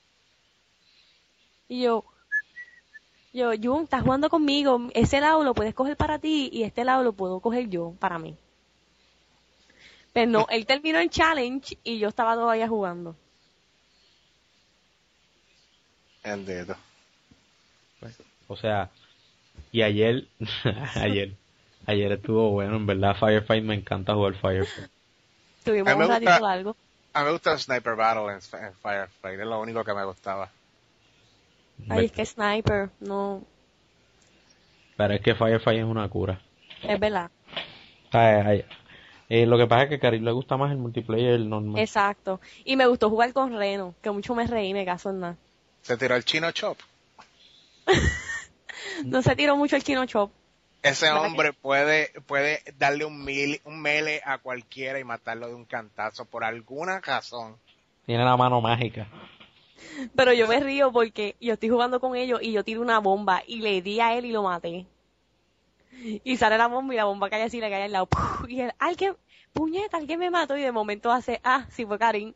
Y yo, yo, Jun, estás jugando conmigo, ese lado lo puedes coger para ti y este lado lo puedo coger yo para mí. Pero no, él terminó el challenge y yo estaba todavía jugando. Entendido. O sea, y ayer, ayer, ayer estuvo bueno, en verdad, Firefight, me encanta jugar Firefight. Tuvimos A mí me un ratito gusta- largo. A mí me gusta el Sniper Battle en, en Firefight, es lo único que me gustaba. Ay, es que Sniper, no, Pero es que Firefight es una cura. es verdad. Ay, ay. Eh, lo que pasa es que a Karim le gusta más el multiplayer normal. Exacto. Y me gustó jugar con Reno, que mucho me reí, me caso en nada. Se tiró el Chino Chop. No se tiró mucho el Chino Chop. Ese ¿Verdad hombre puede, puede darle un, mil, un mele a cualquiera y matarlo de un cantazo por alguna razón. Tiene la mano mágica. Pero yo me río porque yo estoy jugando con ellos y yo tiro una bomba y le di a él y lo maté. Y sale la bomba y la bomba cae así, le cae al lado. ¡Puf! Y él, alguien, puñeta, alguien me mató y de momento hace, ah, sí fue Karim.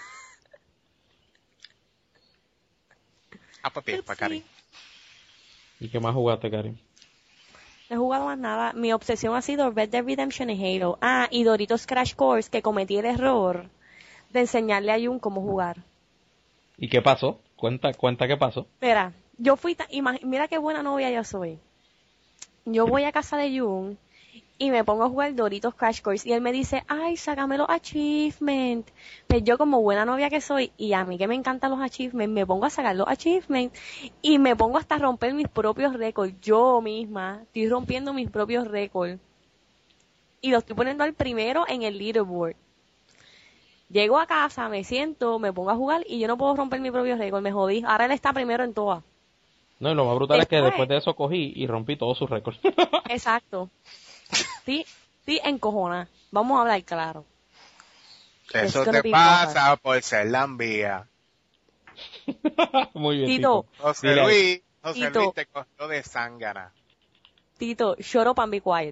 Ah, papi, para Karim. ¿Y qué más jugaste, Karim? No he jugado más nada. Mi obsesión ha sido Red Dead Redemption y Halo. Ah, y Doritos Crash Course, que cometí el error de enseñarle a Jun cómo jugar. ¿Y qué pasó? Cuenta, cuenta qué pasó. Mira, yo fui, ta- imag- mira qué buena novia yo soy. Yo voy a casa de Jun y me pongo a jugar Doritos Crash Course y él me dice, ay, sácame los achievements. Pues yo como buena novia que soy y a mí que me encantan los achievements, me pongo a sacar los achievements y me pongo hasta a romper mis propios récords. Yo misma estoy rompiendo mis propios récords y lo estoy poniendo al primero en el leaderboard. Llego a casa, me siento, me pongo a jugar y yo no puedo romper mi propio récord, me jodí. Ahora él está primero en todas. No, y lo más brutal es que Después- después de eso cogí y rompí todos sus récords. Exacto. Sí, sí, encojona. Vamos a hablar claro. Eso It's gonna te be pasa por ser lambía. Muy bien, Tito. Tito. José Dile ahí. Luis, José Tito. Luis te cogió de zángana. Tito, shut up and be quiet.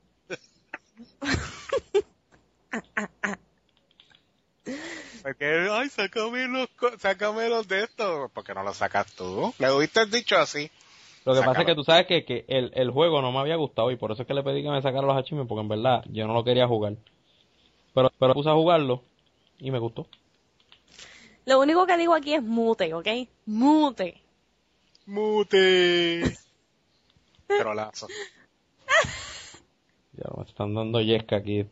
Porque, ay, sácame los, co- sácame los de estos. ¿Por qué no los sacas tú? Le hubiste dicho así. Lo que pasa Sácalo. es que tú sabes que, que el, el juego no me había gustado y por eso es que le pedí que me sacara los achievements porque en verdad yo no lo quería jugar. Pero, pero puse a jugarlo y me gustó. Lo único que digo aquí es mute, ¿ok? Mute. Mute. Trolazo. Ya me están dando yesca aquí.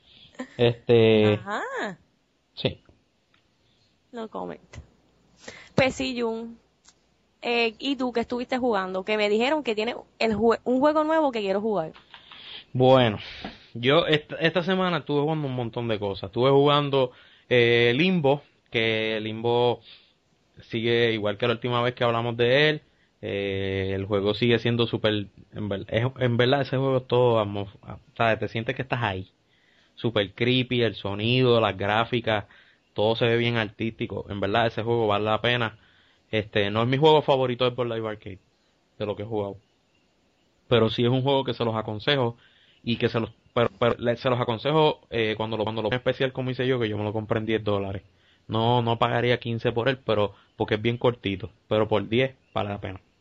Este, Ajá. sí. No comment. Pues sí, Jun. Eh, ¿y tú qué estuviste jugando? Que me dijeron que tiene el jue- un juego nuevo que quiero jugar. Bueno, yo esta, esta semana estuve jugando un montón de cosas. Estuve jugando eh, Limbo, que Limbo sigue igual que la última vez que hablamos de él. Eh, el juego sigue siendo súper... En, ver- es- en verdad ese juego es todo... amo- ¿sabes? Te sientes que estás ahí. Súper creepy, el sonido, las gráficas, todo se ve bien artístico. En verdad ese juego vale la pena. Este, no es mi juego favorito de por Live Arcade, de lo que he jugado. Pero sí es un juego que se los aconsejo y que se los... Pero, pero le- se los aconsejo eh, cuando lo cuando lo en especial como hice yo, que yo me lo compré en diez dólares. No, no pagaría quince por él, pero porque es bien cortito. Pero por diez vale la pena.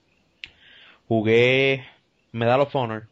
Jugué Medal of Honor.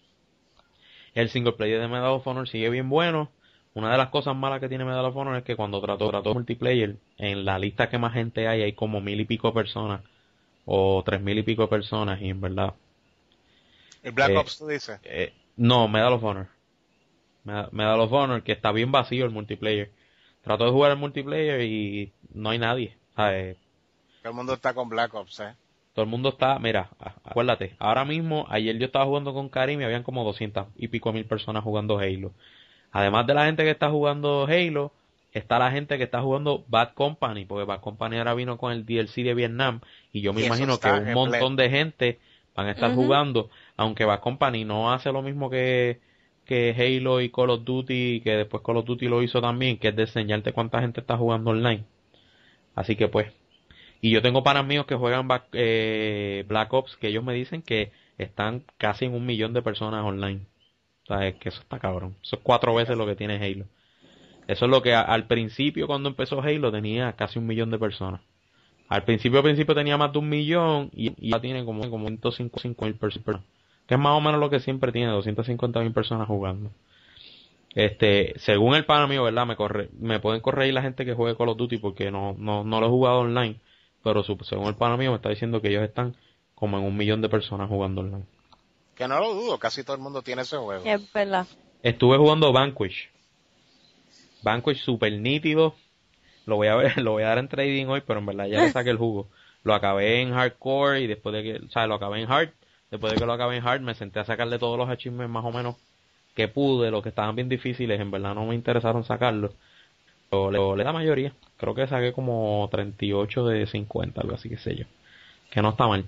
El single player de Medal of Honor sigue bien bueno. Una de las cosas malas que tiene Medal of Honor es que cuando trato, trato multiplayer, en la lista que más gente hay, hay como mil y pico personas. O tres mil y pico personas. Y en verdad... El Black Eh, Ops, tú dices. eh, no, Medal of Honor. Medal Medal of Honor, que está bien vacío el multiplayer. Trato de jugar el multiplayer y no hay nadie. ¿Sabes? Todo el mundo está con Black Ops, ¿eh? Todo el mundo está, mira, a- acuérdate, ahora mismo, ayer yo estaba jugando con Karim y habían como doscientas y pico mil personas jugando Halo. Además de la gente que está jugando Halo, está la gente que está jugando Bad Company, porque Bad Company ahora vino con el D L C de Vietnam y yo me Y eso imagino que está un repleto. montón de gente van a estar Ujú. jugando, aunque Bad Company no hace lo mismo que, que Halo y Call of Duty, que después Call of Duty lo hizo también, que es de enseñarte cuánta gente está jugando online. Así que pues, y yo tengo panas míos que juegan Back- eh, Black Ops, que ellos me dicen que están casi en un millón de personas online. O sea, es que eso está cabrón. Eso es cuatro veces lo que tiene Halo. Eso es lo que a- al principio cuando empezó Halo tenía casi un millón de personas. Al principio, al principio tenía más de un millón y, y ya tiene como, como ciento cincuenta mil personas. Que es más o menos lo que siempre tiene, doscientas cincuenta mil personas jugando. Este, según el pana mío, ¿verdad? Me corre, me pueden corregir la gente que juegue Call of Duty porque no, no, no lo he jugado online. Pero su- según el pana mío me está diciendo que ellos están como en un millón de personas jugando online. Que no lo dudo, casi todo el mundo tiene ese juego. Es verdad. Estuve jugando Vanquish. Vanquish super nítido. Lo voy a ver, lo voy a dar en trading hoy, pero en verdad ya le saqué el jugo. Lo acabé en hardcore y después de que, o sea, lo acabé en hard. Después de que lo acabé en hard, me senté a sacarle todos los achievements más o menos que pude, los que estaban bien difíciles, en verdad no me interesaron sacarlos. Pero le, le la mayoría. Creo que saqué como treinta y ocho de cincuenta, algo así que sé yo. Que no está mal.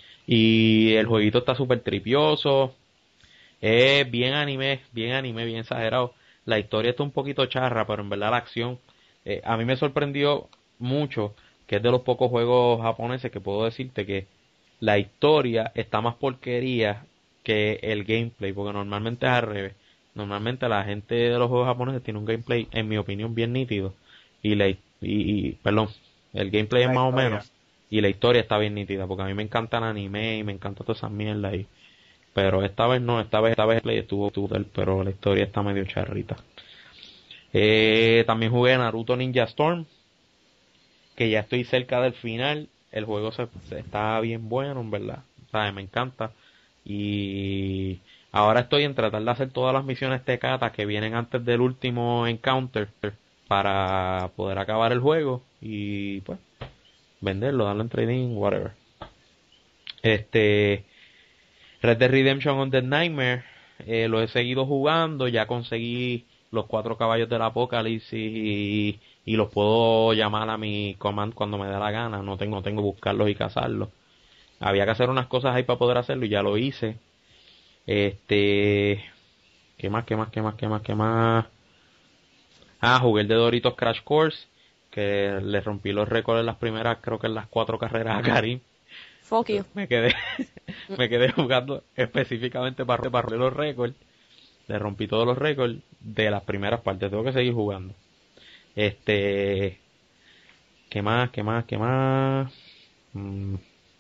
Y el jueguito está súper tripioso. Es bien anime, bien anime, bien exagerado. La historia está un poquito charra, pero en verdad la acción, eh, a mí me sorprendió mucho, que es de los pocos juegos japoneses que puedo decirte que la historia está más porquería que el gameplay, porque normalmente es al revés. Normalmente la gente de los juegos japoneses tiene un gameplay, en mi opinión, bien nítido. Y la, y, y- perdón, el gameplay es La más o historia. menos. Y la historia está bien nítida, porque a mí me encanta el anime y me encanta todas esas mierdas. Y, pero esta vez no, esta vez, esta vez el play estuvo, estuvo del- pero la historia está medio charrita. Eh, también jugué Naruto Ninja Storm, que ya estoy cerca del final. El juego se, se- está bien bueno, en verdad. ¿Sabes? Me encanta. Y ahora estoy en tratar de hacer todas las misiones Tekata que vienen antes del último encounter para poder acabar el juego y pues venderlo, darlo en trading, whatever. Este, Red Dead Redemption on the Nightmare, eh, lo he seguido jugando, ya conseguí los cuatro caballos del apocalipsis y, y los puedo llamar a mi command cuando me dé la gana, no tengo, no tengo que buscarlos y cazarlos. Había que hacer unas cosas ahí para poder hacerlo y ya lo hice. Este, ¿qué más, qué más, qué más, qué más, qué más? Ah, jugué el de Doritos Crash Course, que le rompí los récords en las primeras, creo que en las cuatro carreras a Karim. Fuck you. Me quedé, me quedé jugando específicamente para, para romper los récords. Le rompí todos los récords de las primeras partes. Tengo que seguir jugando. Este, ¿qué más? ¿Qué más? ¿Qué más? Mm.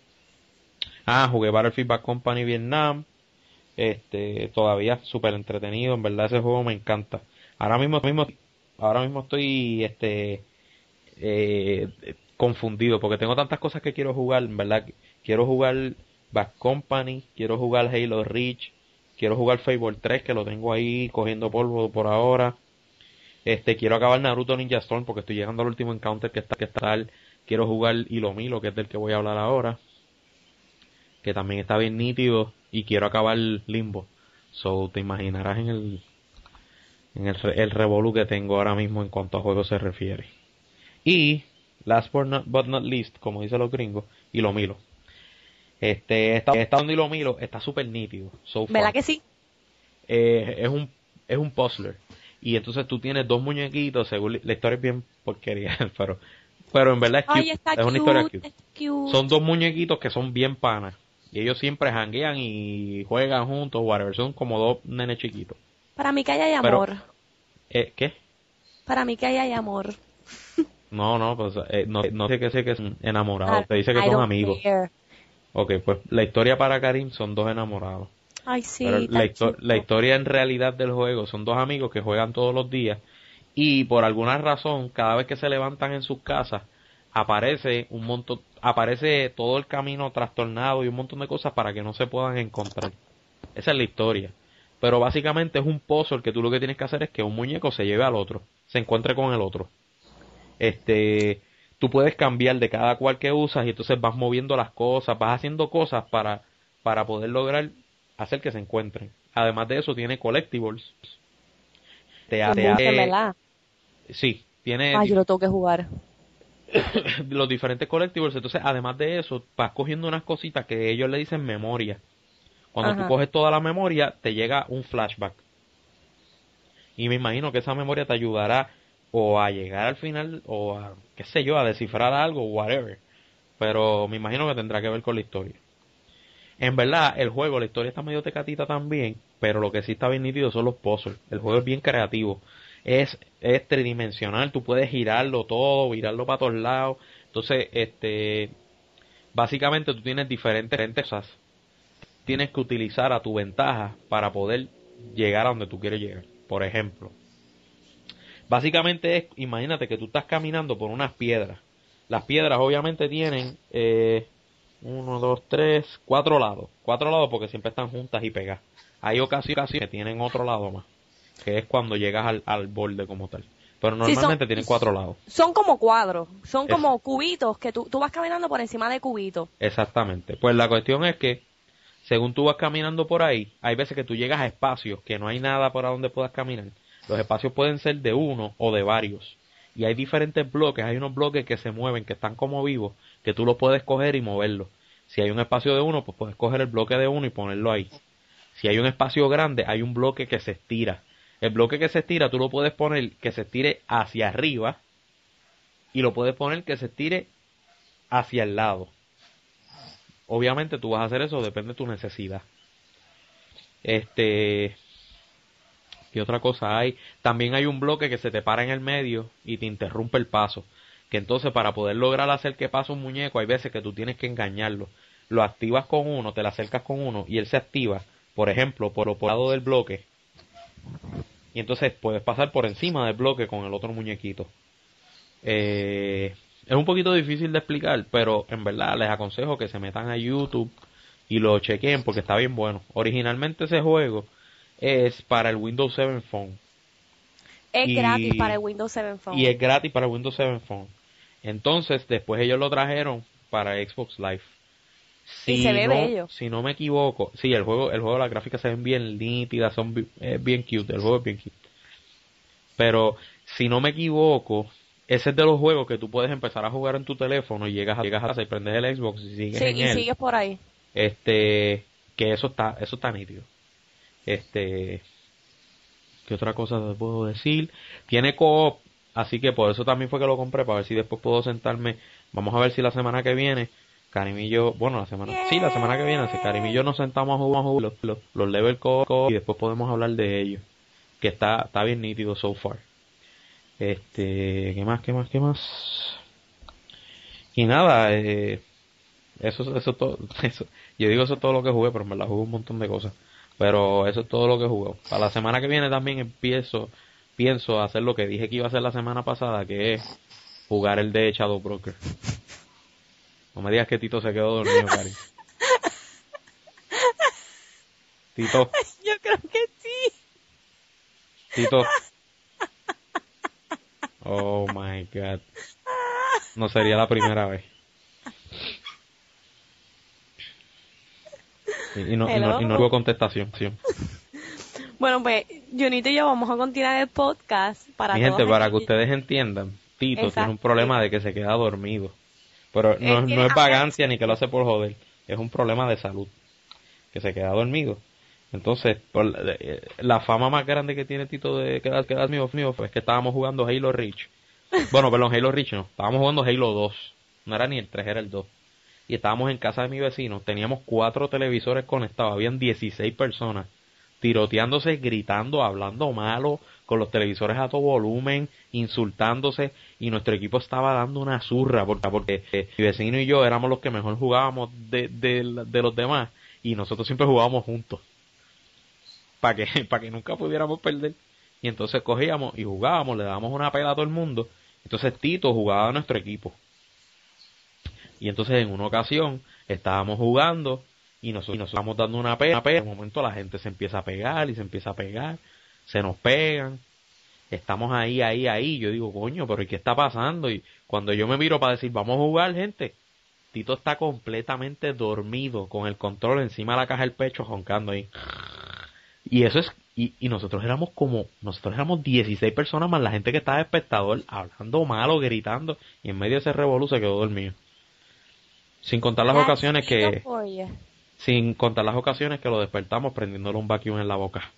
Ah, jugué Battlefield Bad Company Vietnam. Este, todavía súper entretenido. En verdad ese juego me encanta. Ahora mismo, mismo, ahora mismo estoy, este, eh, confundido porque tengo tantas cosas que quiero jugar, en verdad. Quiero jugar Bad Company, quiero jugar Halo Reach, quiero jugar Fable tres que lo tengo ahí cogiendo polvo por ahora. Este, quiero acabar Naruto Ninja Storm porque estoy llegando al último encounter que está que está quiero jugar Hilo Milo, que es del que voy a hablar ahora, que también está bien nítido, y quiero acabar Limbo. So, te imaginarás en el en el, re- el revolú que tengo ahora mismo en cuanto a juegos se refiere. Y, last but not, but not least, como dicen los gringos, Hilo Milo. Este, esta, esta onda Hilo Milo está súper nítido, so ¿Verdad far. que sí? Eh, es un es un puzzler. Y entonces tú tienes dos muñequitos, según la la historia es bien porquería, pero pero en verdad es Ay, cute, está es una historia cute, cute. está cute. Son dos muñequitos que son bien panas. Y ellos siempre janguean y juegan juntos, whatever. Son como dos nenes chiquitos. Para mí que ahí hay Pero, amor. eh, ¿qué? Para mí que ahí hay amor. No, no, pues eh, no, no sé que sé que son enamorados. I, Te dice que I son don't amigos. care. Ok, pues la historia para Karim son dos enamorados. Ay, Pero sí, la, tan histo- la cute. historia en realidad del juego son dos amigos que juegan todos los días y por alguna razón cada vez que se levantan en sus casas aparece un montón, aparece todo el camino trastornado y un montón de cosas para que no se puedan encontrar. Esa es la historia. Pero básicamente es un puzzle que tú lo que tienes que hacer es que un muñeco se lleve al otro, se encuentre con el otro. Este, tú puedes cambiar de cada cual que usas y entonces vas moviendo las cosas, vas haciendo cosas para, para poder lograr hacer que se encuentren. Además de eso tiene collectibles. Te, Qué te embuste, hace, ¿verdad? sí, tiene Ay, yo dif- lo tengo que jugar. los diferentes collectibles. Entonces, además de eso, vas cogiendo unas cositas que ellos le dicen memoria. Cuando tú Ajá. coges toda la memoria, te llega un flashback. Y me imagino que esa memoria te ayudará o a llegar al final o a, qué sé yo, a descifrar algo, whatever. Pero me imagino que tendrá que ver con la historia. En verdad, el juego, la historia está medio tecatita también, pero lo que sí está bien nítido son los puzzles. El juego es bien creativo. Es, es tridimensional, tú puedes girarlo todo, girarlo para todos lados. Entonces, este, básicamente tú tienes diferentes cosas. Tienes que utilizar a tu ventaja para poder llegar a donde tú quieres llegar. Por ejemplo, básicamente es, imagínate que tú estás caminando por unas piedras. Las piedras obviamente tienen eh, uno, dos, tres, cuatro lados. Cuatro lados porque siempre están juntas y pegadas. Hay ocasiones que tienen otro lado más, que es cuando llegas al, al borde como tal. Pero Sí, son, normalmente tienen cuatro lados. son como cuadros, son Es, como cubitos que tú, tú vas caminando por encima de cubitos. exactamente. Pues la cuestión es que, según tú vas caminando por ahí, hay veces que tú llegas a espacios que no hay nada por donde puedas caminar. Los espacios pueden ser de uno o de varios. Y hay diferentes bloques, hay unos bloques que se mueven, que están como vivos, que tú los puedes coger y moverlos. Si hay un espacio de uno, pues puedes coger el bloque de uno y ponerlo ahí. Si hay un espacio grande, hay un bloque que se estira. El bloque que se estira, tú lo puedes poner que se estire hacia arriba y lo puedes poner que se estire hacia el lado. Obviamente tú vas a hacer eso, depende de tu necesidad. Este, ¿qué otra cosa hay? También hay un bloque que se te para en el medio y te interrumpe el paso. Que entonces para poder lograr hacer que pase un muñeco, hay veces que tú tienes que engañarlo. Lo activas con uno, te le acercas con uno y él se activa, por ejemplo, por el lado del bloque. Y entonces puedes pasar por encima del bloque con el otro muñequito. Eh, es un poquito difícil de explicar, pero en verdad les aconsejo que se metan a YouTube y lo chequen porque está bien bueno. Originalmente ese juego es para el Windows siete Phone. Es gratis para Y, el Windows siete Phone. y es gratis para el Windows siete Phone. Entonces, después ellos lo trajeron para Xbox Live. Y se Si ve no, bello. si no me equivoco, sí, el juego, el juego, las gráficas se ven bien nítidas, son bi- es bien cute, el juego es bien cute. Pero si no me equivoco, ese es de los juegos que tú puedes empezar a jugar en tu teléfono y llegas a, llegas a casa y prendes el Xbox y sigues Sí, en y él. sigues por ahí. Este, que eso está, eso está nítido. Este, ¿qué otra cosa te puedo decir? Tiene co-op, así que por eso también fue que lo compré, para ver si después puedo sentarme. Vamos a ver si la semana que viene, Karim y yo, bueno, la semana, sí, la semana que viene, si Karim y yo nos sentamos a jugar, a jugar los, los, los level co-op y después podemos hablar de ellos. Que está, está bien nítido so far. Este, ¿qué más, qué más, qué más? Y nada, eh, eso, eso todo, eso, yo digo eso es todo lo que jugué, pero me la jugué un montón de cosas. Pero eso es todo lo que jugué. Para la semana que viene también empiezo, pienso hacer lo que dije que iba a hacer la semana pasada, que es jugar el de Shadow Broker. No me digas que Tito se quedó dormido, Cari. Tito, Yo creo que sí. Tito. Oh my God. No sería la primera vez. Y, y no, y no, y no hubo contestación. Sí. Bueno, pues, Junito y yo vamos a continuar el podcast para Mi todos gente, para aquellos- que ustedes entiendan, Tito Exacto. tiene un problema de que se queda dormido. Pero no, Él tiene no es vagancia hambre. ni que lo hace por joder. Es un problema de salud. Que se queda dormido. Entonces, por la, eh, la fama más grande que tiene Tito de quedar quedar mío, mío, es que estábamos jugando Halo Reach. Bueno, perdón, Halo Reach no. Estábamos jugando Halo dos. No era ni el tres, era el dos. Y estábamos en casa de mi vecino. Teníamos cuatro televisores conectados. Habían dieciséis personas tiroteándose, gritando, hablando malo, con los televisores a todo volumen, insultándose, y nuestro equipo estaba dando una zurra, porque, porque eh, mi vecino y yo éramos los que mejor jugábamos de, de, de los demás, y nosotros siempre jugábamos juntos, para que, para que nunca pudiéramos perder. Y entonces cogíamos y jugábamos, le dábamos una pela a todo el mundo. Entonces Tito jugaba a nuestro equipo. Y entonces en una ocasión estábamos jugando y nosotros, y nos estábamos dando una pena, pena. En un momento la gente se empieza a pegar y se empieza a pegar, se nos pegan, estamos ahí, ahí, ahí. Yo digo, coño, pero ¿y qué está pasando? Y cuando yo me miro para decir, vamos a jugar, gente, Tito está completamente dormido con el control encima de la caja del pecho, roncando ahí. Y eso es, y, y nosotros éramos como, nosotros éramos dieciséis personas más la gente que estaba de espectador, hablando malo, gritando, y en medio de ese revolú se quedó dormido. Sin contar las That's ocasiones Tito que, for you. sin contar las ocasiones que lo despertamos prendiéndole un vacuum en la boca.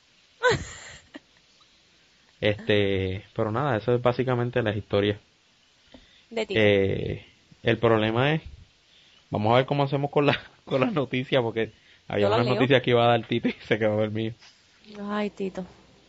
Este, pero nada, eso es básicamente la historia. De Tito. Eh, el problema es, vamos a ver cómo hacemos con la, con las noticias, porque había Yo las unas leo. noticias que iba a dar Tito y se quedó dormido. Ay, Tito.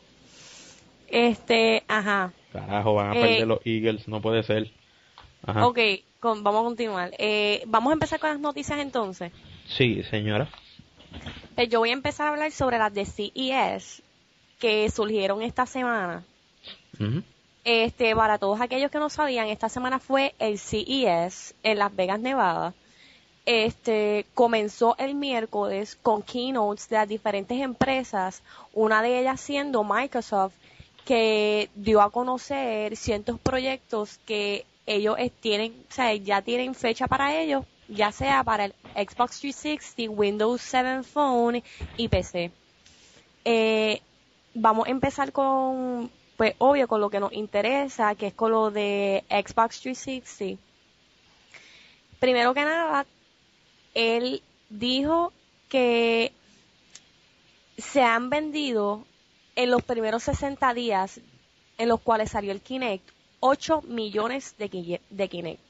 Este, ajá. Carajo, van a Eh, perder los Eagles, no puede ser. Ajá. Ok, con- vamos a continuar. Eh, vamos a empezar con las noticias entonces. Sí, señora. Pues yo voy a empezar a hablar sobre las de C E S que surgieron esta semana. Ujú. Este, para todos aquellos que no sabían, esta semana fue el C E S en Las Vegas, Nevada. Este, comenzó el miércoles con keynotes de las diferentes empresas, una de ellas siendo Microsoft, que dio a conocer cientos proyectos que ellos eh, tienen, o sea, ya tienen fecha para ellos, ya sea para el Xbox trescientos sesenta, Windows siete Phone y P C. Eh, vamos a empezar con, pues obvio, con lo que nos interesa, que es con lo de Xbox trescientos sesenta. Primero que nada, él dijo que se han vendido en los primeros sesenta días en los cuales salió el Kinect, ocho millones de, Ki- de Kinect.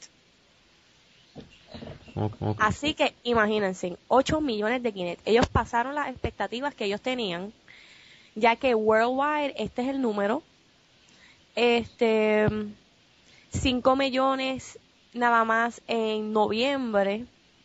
Ok, ok. Así que imagínense, ocho millones de Kinect. Ellos pasaron las expectativas que ellos tenían, ya que worldwide este es el número. Este, cinco millones nada más en noviembre.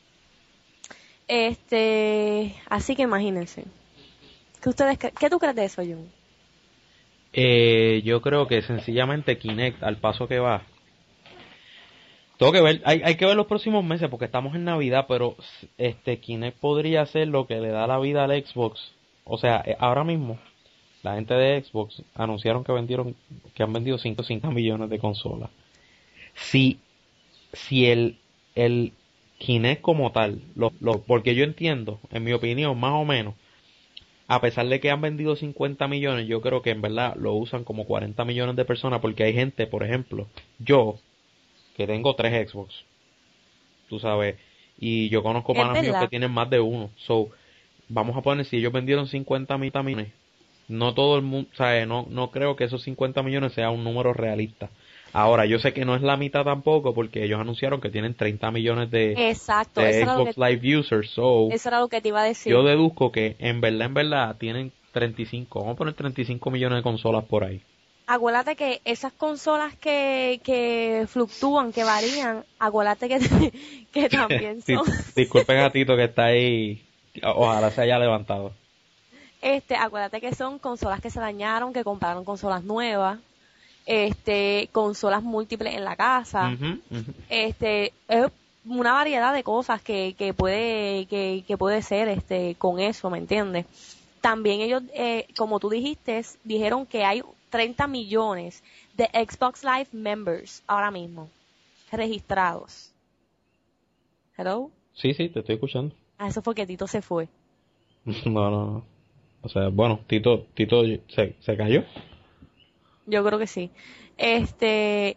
Este, así que imagínense. ¿Qué ustedes cre- qué tú crees de eso, Jun? Eh, yo creo que sencillamente Kinect, al paso que va, tengo que ver, hay, hay que ver los próximos meses porque estamos en Navidad, pero este Kinect podría ser lo que le da la vida al Xbox. O sea, eh, ahora mismo la gente de Xbox anunciaron que vendieron, que han vendido ciento cinco millones de consolas. Si, si el, el Kinect como tal, lo, lo, porque yo entiendo, en mi opinión, más o menos, a pesar de que han vendido cincuenta millones, yo creo que en verdad lo usan como cuarenta millones de personas, porque hay gente, por ejemplo, yo, que tengo tres Xbox, tú sabes, y yo conozco Es panas míos que verdad. tienen más de uno. So, vamos a poner, si ellos vendieron cincuenta millones, no todo el mundo, ¿sabes? No, no creo que esos cincuenta millones sea un número realista. Ahora, yo sé que no es la mitad tampoco, porque ellos anunciaron que tienen treinta millones de, Exacto, de eso era lo que, Xbox Live users, so, eso era lo que te iba a decir. yo deduzco que en verdad, en verdad, tienen treinta y cinco, vamos a poner treinta y cinco millones de consolas por ahí. Acuérdate que esas consolas que, que fluctúan, que varían, acuérdate que, que también Di- son, Disculpen a Tito que está ahí, ojalá se haya levantado. este, acuérdate que son consolas que se dañaron, que compraron consolas nuevas, este, consolas múltiples en la casa, Ujú, ujú. este, es una variedad de cosas que, que puede, que, que puede ser, este, con eso, ¿me entiendes? También ellos, eh, como tú dijiste, dijeron que hay treinta millones de Xbox Live members ahora mismo. registrados. ¿Hello? Sí, sí, te estoy escuchando. Ah, eso fue que Tito se fue. No, no, no. O sea, bueno, Tito, Tito se, se cayó. Yo creo que sí. Este,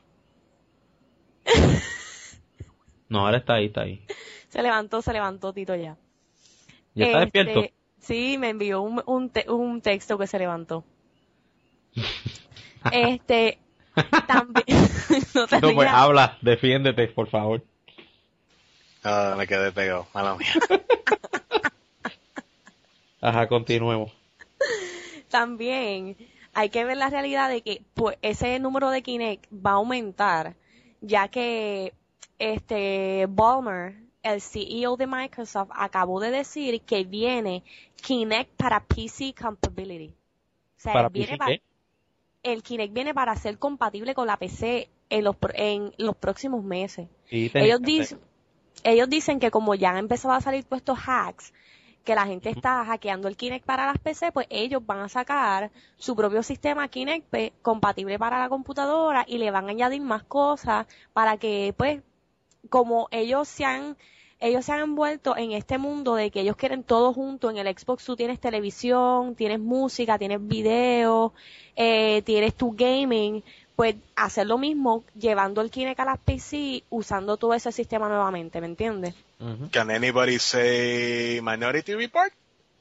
No, ahora está ahí, está ahí. se levantó, se levantó Tito ya. ¿Ya está despierto? Este, sí, me envió un, un, te- un texto que se levantó. Este, también, no te Tito, pues rías. habla, defiéndete, por favor. Ah, me quedé pegado, mala mía. Ajá, continuemos. También hay que ver la realidad de que pues ese número de Kinect va a aumentar, ya que este Ballmer, el C E O de Microsoft, acabó de decir que viene Kinect para P C compatibility. O sea, ¿Para viene P C para qué? el Kinect viene para ser compatible con la P C en los pro- en los próximos meses. Sí, tenés Ellos que hacer. dicen ellos dicen que como ya han empezado a salir todos estos hacks, que la gente está hackeando el Kinect para las P C, pues ellos van a sacar su propio sistema Kinect P compatible para la computadora y le van a añadir más cosas para que, pues, como ellos se han ellos se han envuelto en este mundo de que ellos quieren todo junto. En el Xbox tú tienes televisión, tienes música, tienes video, eh, tienes tu gaming, pues hacer lo mismo llevando el Kinect a las P C usando todo ese sistema nuevamente, ¿me entiendes? Ujú. Can anybody say Minority Report?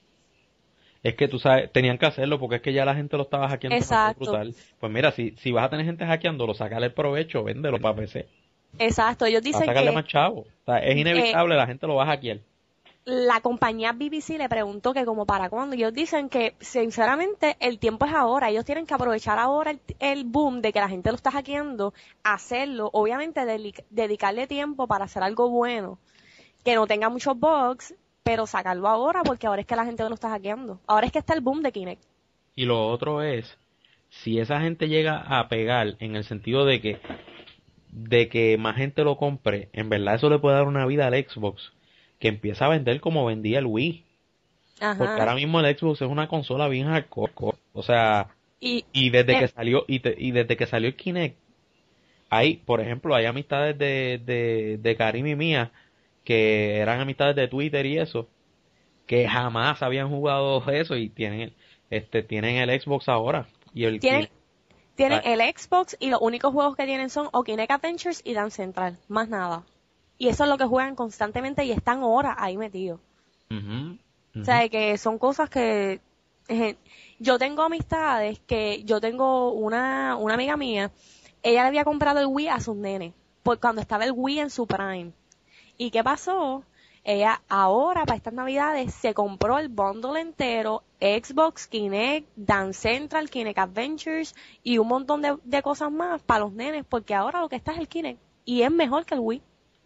Es que tú sabes, tenían que hacerlo porque es que ya la gente lo estaba hackeando demasiado Exacto, brutal. Pues mira, si, si vas a tener gente hackeándolo, sácale el provecho, véndelo para P C. exacto. Ellos Para dicen sacarle que más chavo. O sea, es eh, inevitable, la gente lo va a hackear. la compañía B B C le preguntó que como para cuándo. Ellos dicen que sinceramente el tiempo es ahora. Ellos tienen que aprovechar ahora el, el boom de que la gente lo está hackeando, hacerlo, obviamente deli- dedicarle tiempo para hacer algo bueno, que no tenga muchos bugs, pero sacarlo ahora porque ahora es que la gente lo está hackeando. Ahora es que está el boom de Kinect. Y lo otro es, si esa gente llega a pegar en el sentido de que, de que más gente lo compre, en verdad eso le puede dar una vida al Xbox, que empieza a vender como vendía el Wii. Porque Ajá. ahora mismo el Xbox es una consola bien hardcore. O sea, Y y desde eh, que salió, y, te- y desde que salió el Kinect, hay, por ejemplo, hay amistades de, de, de Karim y mía, que eran amistades de Twitter y eso, que jamás habían jugado eso y tienen, este, tienen el Xbox ahora. Y el tienen Kinect, tienen ah, el Xbox y los únicos juegos que tienen son o Kinect Adventures y Dance Central, más nada. Y eso es lo que juegan constantemente y están horas ahí metidos. ujú, O ujú. sea, que son cosas que eh, yo tengo amistades que yo tengo una, una amiga mía, ella le había comprado el Wii a sus nenes, por cuando estaba el Wii en su prime. ¿Y qué pasó? Ella ahora para estas navidades se compró el bundle entero, Xbox, Kinect, Dance Central, Kinect Adventures y un montón de, de cosas más para los nenes, porque ahora lo que está es el Kinect y es mejor que el Wii.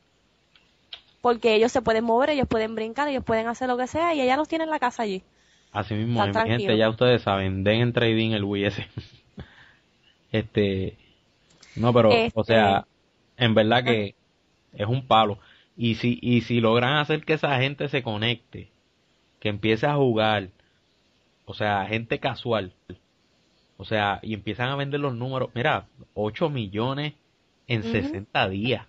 Porque ellos se pueden mover, ellos pueden brincar, ellos pueden hacer lo que sea y ella los tiene en la casa allí. Así mismo Están es, mi gente, tranquilos. ya ustedes saben, den en trading el Wii ese. Este, no, pero, o Este, sea, en verdad ah, que es un palo. Y si, y si logran hacer que esa gente se conecte, que empiece a jugar, o sea, gente casual, o sea, y empiezan a vender los números, mira, ocho millones en ujú. sesenta días.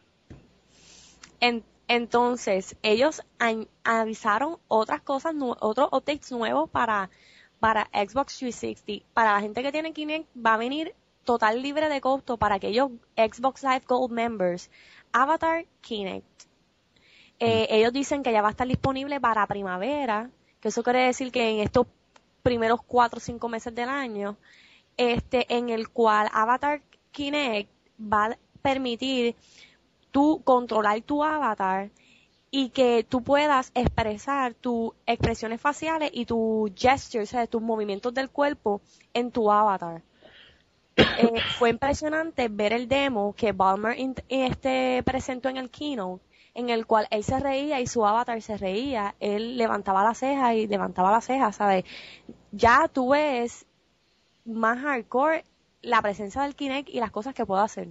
En- entonces, ellos an- avisaron otras cosas, nu- otros updates nuevos para, para Xbox trescientos sesenta. Para la gente que tiene Kinect, va a venir total libre de costo para aquellos Xbox Live Gold members. Avatar Kinect. Mm. Eh, ellos dicen que ya va a estar disponible para primavera, que eso quiere decir que en estos primeros cuatro o cinco meses del año, este, en el cual Avatar Kinect va a permitir tú controlar tu avatar y que tú puedas expresar tus expresiones faciales y tus gestures, o sea, tus movimientos del cuerpo en tu avatar. Eh, fue impresionante ver el demo que Balmer in- este presentó en el keynote, en el cual él se reía y su avatar se reía, él levantaba la ceja y levantaba la ceja, ¿sabes? Ya tú ves más hardcore la presencia del Kinect y las cosas que puede hacer.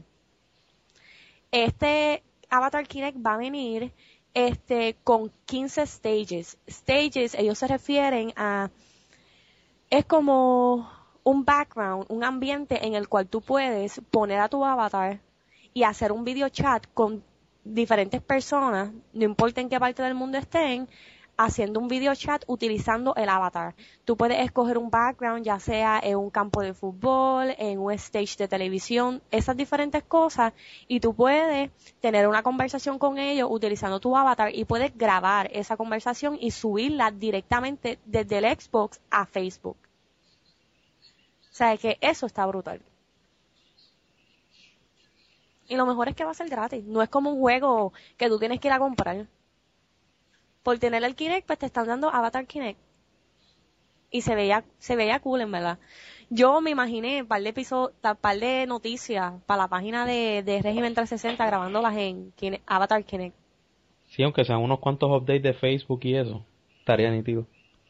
Este Avatar Kinect va a venir este con quince stages. Stages, ellos se refieren a, es como un background, un ambiente en el cual tú puedes poner a tu avatar y hacer un video chat con diferentes personas, no importa en qué parte del mundo estén, haciendo un video chat utilizando el avatar. Tú puedes escoger un background, ya sea en un campo de fútbol, en un stage de televisión, esas diferentes cosas, y tú puedes tener una conversación con ellos utilizando tu avatar y puedes grabar esa conversación y subirla directamente desde el Xbox a Facebook. O sea, que eso está brutal. Y lo mejor es que va a ser gratis. No es como un juego que tú tienes que ir a comprar. Por tener el Kinect, pues te están dando Avatar Kinect. Y se veía, se veía cool, en verdad. Yo me imaginé un par de episodios, un par de noticias para la página de, de Régimen trescientos sesenta grabándolas en Kinect, Avatar Kinect. Sí, aunque sean unos cuantos updates de Facebook y eso, estaría nítido.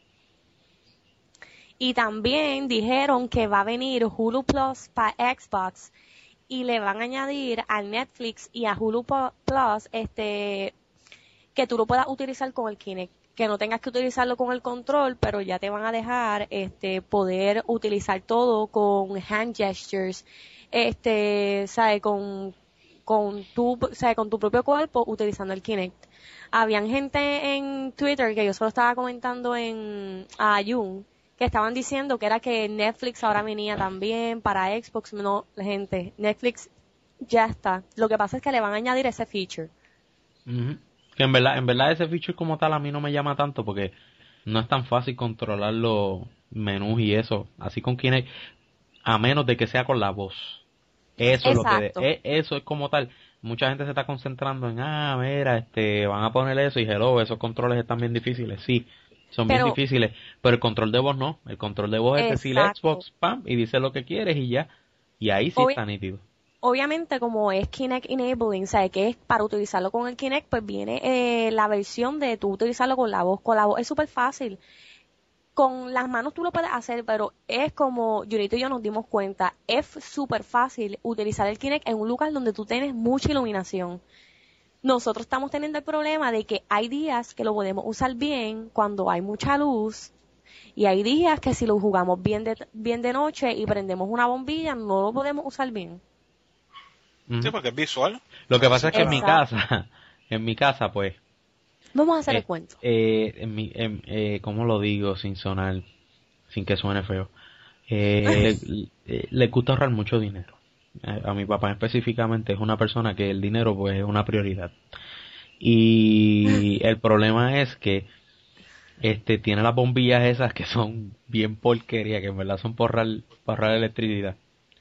Y también dijeron que va a venir Hulu Plus para Xbox y le van a añadir a Netflix y a Hulu Plus este que tú lo puedas utilizar con el Kinect, que no tengas que utilizarlo con el control, pero ya te van a dejar este poder utilizar todo con hand gestures, este, sabe, con con tu, sabe, con tu propio cuerpo utilizando el Kinect. Habían gente en Twitter que yo solo estaba comentando en a Jun que estaban diciendo que era que Netflix ahora venía también para Xbox. No, gente, Netflix ya está. Lo que pasa es que le van a añadir ese feature. Uh-huh. Que en verdad, en verdad ese feature como tal a mí no me llama tanto porque no es tan fácil controlar los menús y eso, así con Kinect, a menos de que sea con la voz. Eso es lo que de, eso es como tal. Mucha gente se está concentrando en, ah, mira, este, van a poner eso y hello, esos controles están bien difíciles. Sí, son pero, bien difíciles, pero el control de voz no. El control de voz es decir Xbox, pam, y dice lo que quieres y ya. Y ahí sí Obvi- está nítido. Obviamente, como es Kinect Enabling, ¿sabes? Que es para utilizarlo con el Kinect, pues viene eh, la versión de tú utilizarlo con la voz. Con la voz es súper fácil. Con las manos tú lo puedes hacer, pero es como Junito y yo nos dimos cuenta, es súper fácil utilizar el Kinect en un lugar donde tú tienes mucha iluminación. Nosotros estamos teniendo el problema de que hay días que lo podemos usar bien cuando hay mucha luz, y hay días que si lo jugamos bien de, bien de noche y prendemos una bombilla, no lo podemos usar bien. Sí, porque es visual. Lo que pasa es que Exacto. en mi casa, en mi casa, pues... Vamos a hacer eh, el cuento. Eh, en mi, en, eh, ¿Cómo lo digo sin sonar, sin que suene feo? Eh, le, le gusta ahorrar mucho dinero. A, a mi papá específicamente es una persona que el dinero pues es una prioridad. Y el problema es que este tiene las bombillas esas que son bien porquería, que en verdad son por ahorrar, por ahorrar electricidad.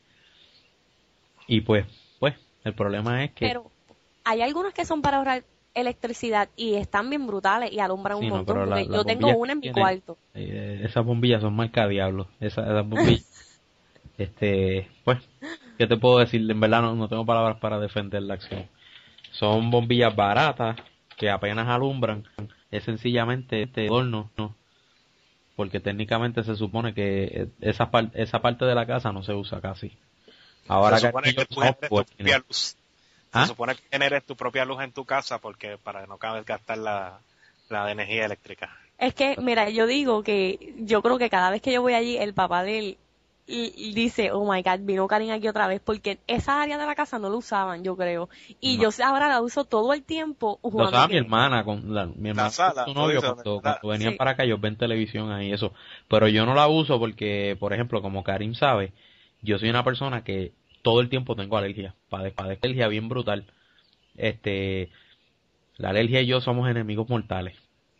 Y pues, pues, el problema es que... Pero hay algunas que son para ahorrar electricidad y están bien brutales y alumbran sí, un montón. No, la, la yo tengo una en mi tiene, cuarto. Eh, esas bombillas son marca diablo. Esas, esas bombillas. este, pues, ¿qué te puedo decir? En verdad no, no tengo palabras para defender la acción. Son bombillas baratas que apenas alumbran. Es sencillamente este adorno, ¿no? Porque técnicamente se supone que esa, par, esa parte de la casa no se usa casi. Ahora se supone que, que tú generes tu propia luz. ¿Ah? Se supone que generes tu propia luz en tu casa porque para no gastar la, la de energía eléctrica. Es que, mira, yo digo que yo creo que cada vez que yo voy allí, el papá de él y, y dice, oh my God, vino Karin aquí otra vez, porque esa área de la casa no lo usaban, yo creo. Y no. yo ahora la uso todo el tiempo jugando. Lo usaba mi hermana, con la, mi hermana, la sala, con su novio, cuando, cuando venían sí. para acá, ellos ven televisión ahí, eso. Pero yo no la uso porque, por ejemplo, como Karim sabe, yo soy una persona que todo el tiempo tengo alergia, padezco alergia bien brutal. Este, la alergia y yo somos enemigos mortales.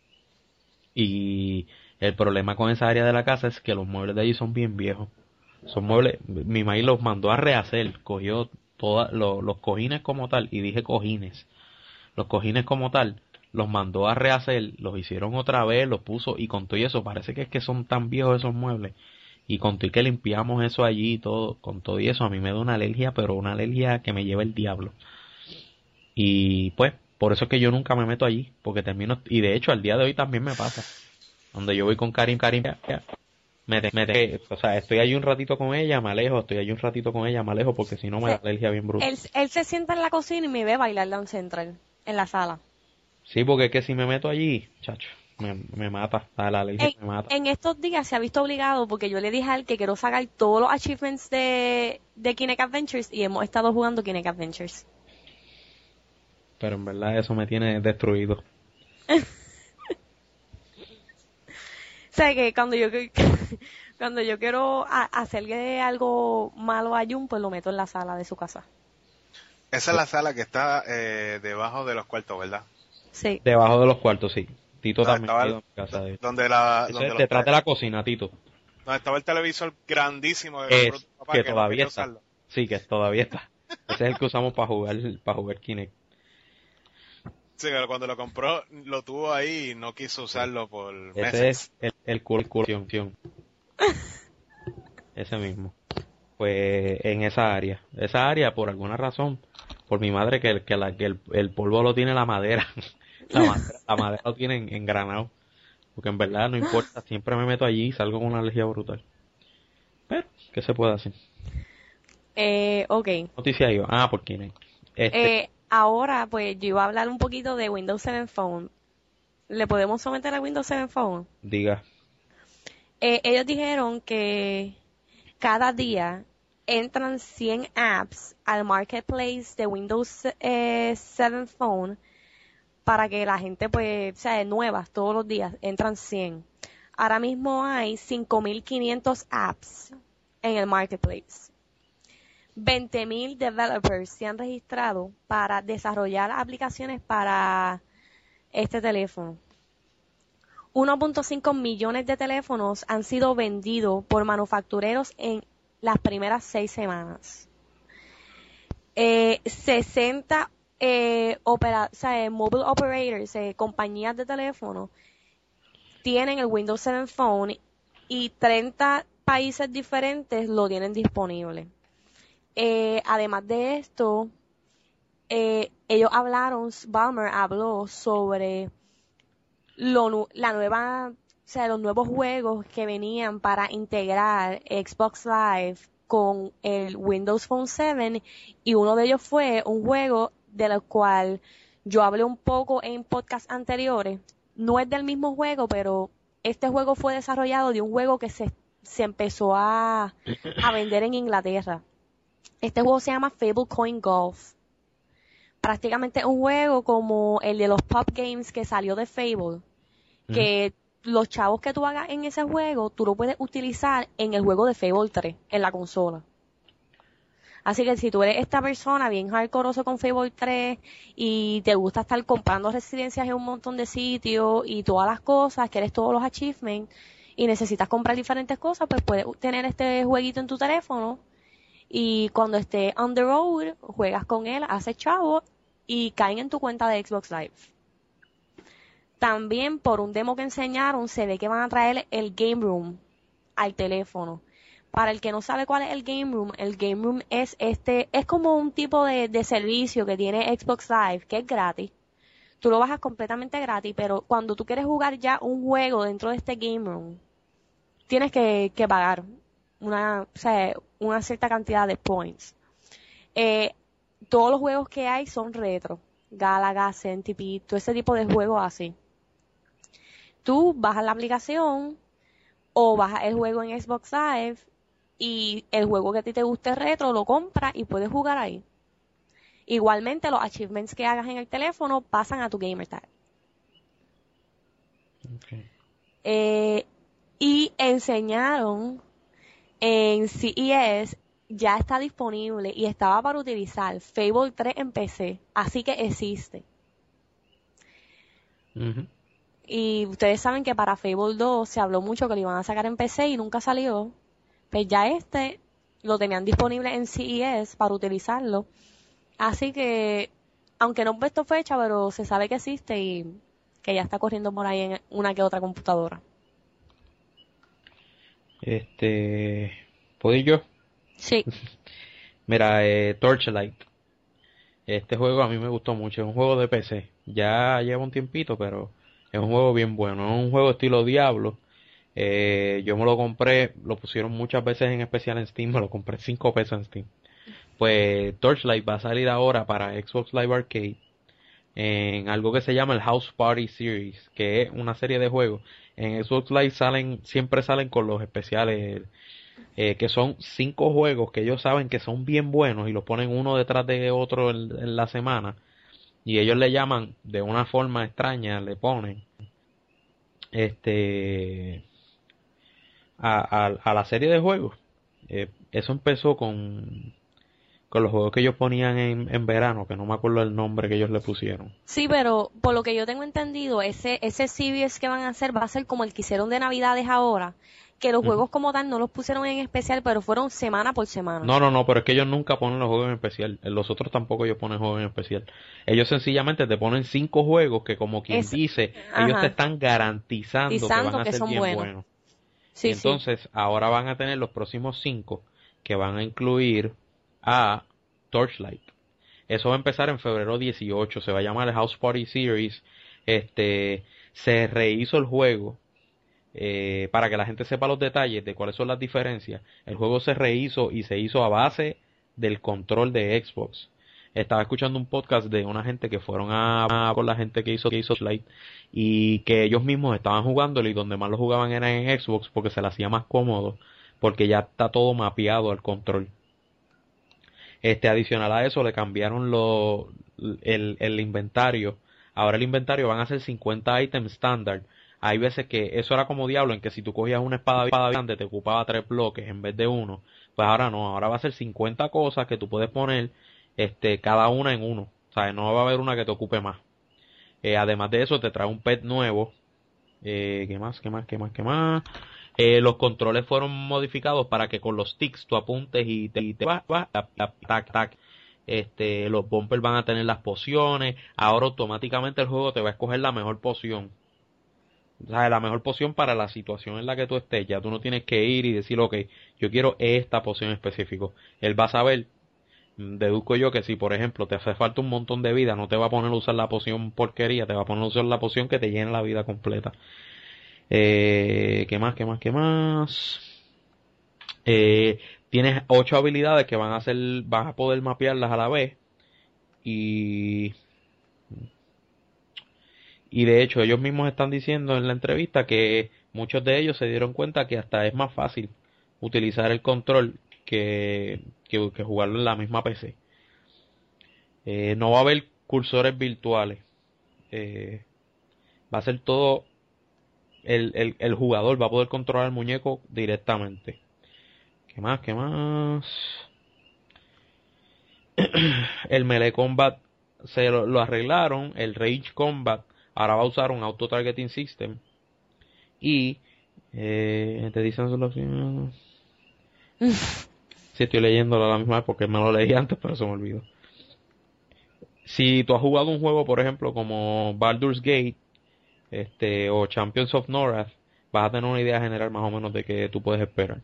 Y el problema con esa área de la casa es que los muebles de allí son bien viejos. Son muebles, mi maíz los mandó a rehacer, cogió toda, lo, los cojines como tal, y dije cojines, los cojines como tal, los mandó a rehacer, los hicieron otra vez, los puso, y con todo y eso, parece que es que son tan viejos esos muebles. Y con todo y que limpiamos eso allí y todo, con todo y eso a mí me da una alergia, pero una alergia que me lleva el diablo. Y pues, por eso es que yo nunca me meto allí, porque termino, y de hecho al día de hoy también me pasa. Donde yo voy con Karim, Karim, ya, ya, me, me, me, o sea, estoy allí un ratito con ella, me alejo, estoy allí un ratito con ella, me alejo, porque si no me da alergia bien brutal. Él, él se sienta en la cocina y me ve bailar Dance Central, en la sala. Sí, porque es que si me meto allí, chacho. Me, me mata, a la alergia en, me mata. En estos días se ha visto obligado porque yo le dije a él que quiero sacar todos los achievements de, de Kinect Adventures y hemos estado jugando Kinect Adventures. pero en verdad eso me tiene destruido. O sea, que cuando yo cuando yo quiero a- hacerle algo malo a Jun, pues lo meto en la sala de su casa. Esa es la sala que está eh, debajo de los cuartos, ¿verdad? Sí. Debajo de los cuartos, sí. Tito Donde también estaba ha el- ido a mi casa de donde la, Eso donde es los detrás te- de la cocina, Tito. donde estaba el televisor grandísimo que compró Es tu papá, que que no todavía quería está. usarlo. Sí, que todavía está. Ese es el que usamos para jugar, para jugar Kinect. Sí, pero cuando lo compró, lo tuvo ahí y no quiso usarlo por Ese meses. es el, el culo, el culo, tion, tion. Ese mismo. Pues en esa área. Esa área, por alguna razón, por mi madre, que, el- que, la, que el, el polvo lo tiene la madera. La madera, la madera lo tiene en- engranado. Porque en verdad no importa, siempre me meto allí y salgo con una alergia brutal. Pero, ¿qué se puede hacer? Eh, ok. Noticia yo. Ah, por Kinect. Este, Eh, ahora, pues yo iba a hablar un poquito de Windows siete Phone. ¿Le podemos someter a Windows siete Phone? diga. Eh, ellos dijeron que cada día entran cien apps al marketplace de Windows eh, siete Phone para que la gente, pues, o sea, nuevas todos los días, entran cien. Ahora mismo hay cinco mil quinientos apps en el marketplace. veinte mil developers se han registrado para desarrollar aplicaciones para este teléfono. uno punto cinco millones de teléfonos han sido vendidos por manufactureros en las primeras seis semanas. Eh, sesenta eh, opera, o sea, eh, mobile operators, eh, compañías de teléfono, tienen el Windows siete Phone y treinta países diferentes lo tienen disponible. Eh, además de esto, eh, ellos hablaron, Ballmer habló sobre lo, nu- la nueva, o sea, los nuevos juegos que venían para integrar Xbox Live con el Windows Phone siete, y uno de ellos fue un juego de lo cual yo hablé un poco en podcasts anteriores. No es del mismo juego, pero este juego fue desarrollado de un juego que se, se empezó a, a vender en Inglaterra. Este juego se llama Fable Coin Golf. Prácticamente es un juego como el de los Pop Games que salió de Fable, que los chavos que tú hagas en ese juego, tú lo puedes utilizar en el juego de Fable tres, en la consola. Así que si tú eres esta persona bien hardcoreoso con Fable tres y te gusta estar comprando residencias en un montón de sitios y todas las cosas, quieres todos los achievements y necesitas comprar diferentes cosas, pues puedes tener este jueguito en tu teléfono y cuando esté on the road, juegas con él, haces chavo y caen en tu cuenta de Xbox Live. También por un demo que enseñaron se ve que van a traer el Game Room al teléfono. Para el que no sabe cuál es el Game Room, el Game Room es este, es como un tipo de, de servicio que tiene Xbox Live, que es gratis. Tú lo bajas completamente gratis, pero cuando tú quieres jugar ya un juego dentro de este Game Room, tienes que, que pagar una, o sea, una cierta cantidad de points. Eh, todos los juegos que hay son retro. Galaga, Centipede, todo ese tipo de juegos así. Tú bajas la aplicación o bajas el juego en Xbox Live y el juego que a ti te guste retro lo compras y puedes jugar ahí. Igualmente los achievements que hagas en el teléfono pasan a tu gamertag. Okay. Eh, y enseñaron en C E S, ya está disponible y estaba para utilizar Fable tres en P C, así que existe. Uh-huh. Y ustedes saben que para Fable dos se habló mucho que lo iban a sacar en P C y nunca salió. Pues ya este lo tenían disponible en C E S para utilizarlo. Así que, aunque no he puesto fecha, pero se sabe que existe y que ya está corriendo por ahí en una que otra computadora. Este, ¿puedo ir yo? Sí. Mira, eh, Torchlight. Este juego a mí me gustó mucho. Es un juego de P C. Ya lleva un tiempito, pero es un juego bien bueno. Es un juego estilo Diablo. Eh, yo me lo compré, lo pusieron muchas veces en especial en Steam. Me lo compré cinco pesos en Steam. Pues Torchlight va a salir ahora para Xbox Live Arcade en algo que se llama el House Party Series, que es una serie de juegos. En Xbox Live salen, siempre salen con los especiales, eh, que son cinco juegos que ellos saben que son bien buenos y los ponen uno detrás de otro en, en la semana. y ellos le llaman de una forma extraña, le ponen este a, a, a la serie de juegos. Eh, eso empezó con con los juegos que ellos ponían en, en verano, que no me acuerdo el nombre que ellos le pusieron. Sí, pero por lo que yo tengo entendido, ese ese C B S que van a hacer va a ser como el que hicieron de Navidades ahora, que los Ujú. juegos como tal no los pusieron en especial, pero fueron semana por semana. No, no, no, pero es que ellos nunca ponen los juegos en especial. En los otros tampoco ellos ponen juegos en especial. Ellos sencillamente te ponen cinco juegos que, como quien Es, dice, ellos te ajá, están garantizando que van dizando a que ser son bien buenos. buenos. Y Sí, sí. entonces ahora van a tener los próximos cinco que van a incluir a Torchlight. Eso va a empezar en febrero dieciocho. Se va a llamar el House Party Series. Este, se rehizo el juego. Eh, para que la gente sepa los detalles de cuáles son las diferencias. El juego se rehizo y se hizo a base del control de Xbox. Estaba escuchando un podcast de una gente que fueron a, a con la gente que hizo que hizo Slide, y que ellos mismos estaban jugándolo, y donde más lo jugaban era en Xbox porque se le hacía más cómodo, porque ya está todo mapeado al control. Este, adicional a eso, le cambiaron lo, el, el inventario. Ahora el inventario van a ser cincuenta ítems estándar. Hay veces que eso era como diablo, en que si tú cogías una espada grande te ocupaba tres bloques en vez de uno. Pues ahora no, ahora va a ser cincuenta cosas que tú puedes poner, este, cada una en uno. O sea, no va a haber una que te ocupe más. Eh, además de eso, te trae un pet nuevo. Eh, ¿qué más? ¿Qué más? ¿Qué más? ¿Qué más? Eh, los controles fueron modificados para que con los tics tú apuntes y te, y te va, va, tac, tac, tac, tac. Este, los bumpers van a tener las pociones. Ahora automáticamente el juego te va a escoger la mejor poción. O sea, la mejor poción para la situación en la que tú estés. Ya tú no tienes que ir y decir, ok, yo quiero esta poción en específico. Él va a saber, mm, deduzco yo, que si por ejemplo te hace falta un montón de vida, no te va a poner a usar la poción porquería, te va a poner a usar la poción que te llene la vida completa. Eh, ¿qué más? ¿Qué más? ¿Qué más? Eh, tienes ocho habilidades que van a hacer, vas a poder mapearlas a la vez. Y, y de hecho ellos mismos están diciendo en la entrevista que muchos de ellos se dieron cuenta que hasta es más fácil utilizar el control que, que, que jugarlo en la misma P C. Eh, no va a haber cursores virtuales. Eh, va a ser todo, el, el, el jugador va a poder controlar el muñeco directamente. ¿Qué más? ¿Qué más? El Melee Combat se lo, lo arreglaron. El Range Combat ahora va a usar un Auto Targeting System. Y eh, te dicen solo si sí, estoy leyéndolo a la misma vez porque me lo leí antes, pero se me olvidó. Si tú has jugado un juego, por ejemplo, como Baldur's Gate, este, o Champions of Norrath, vas a tener una idea general más o menos de qué tú puedes esperar.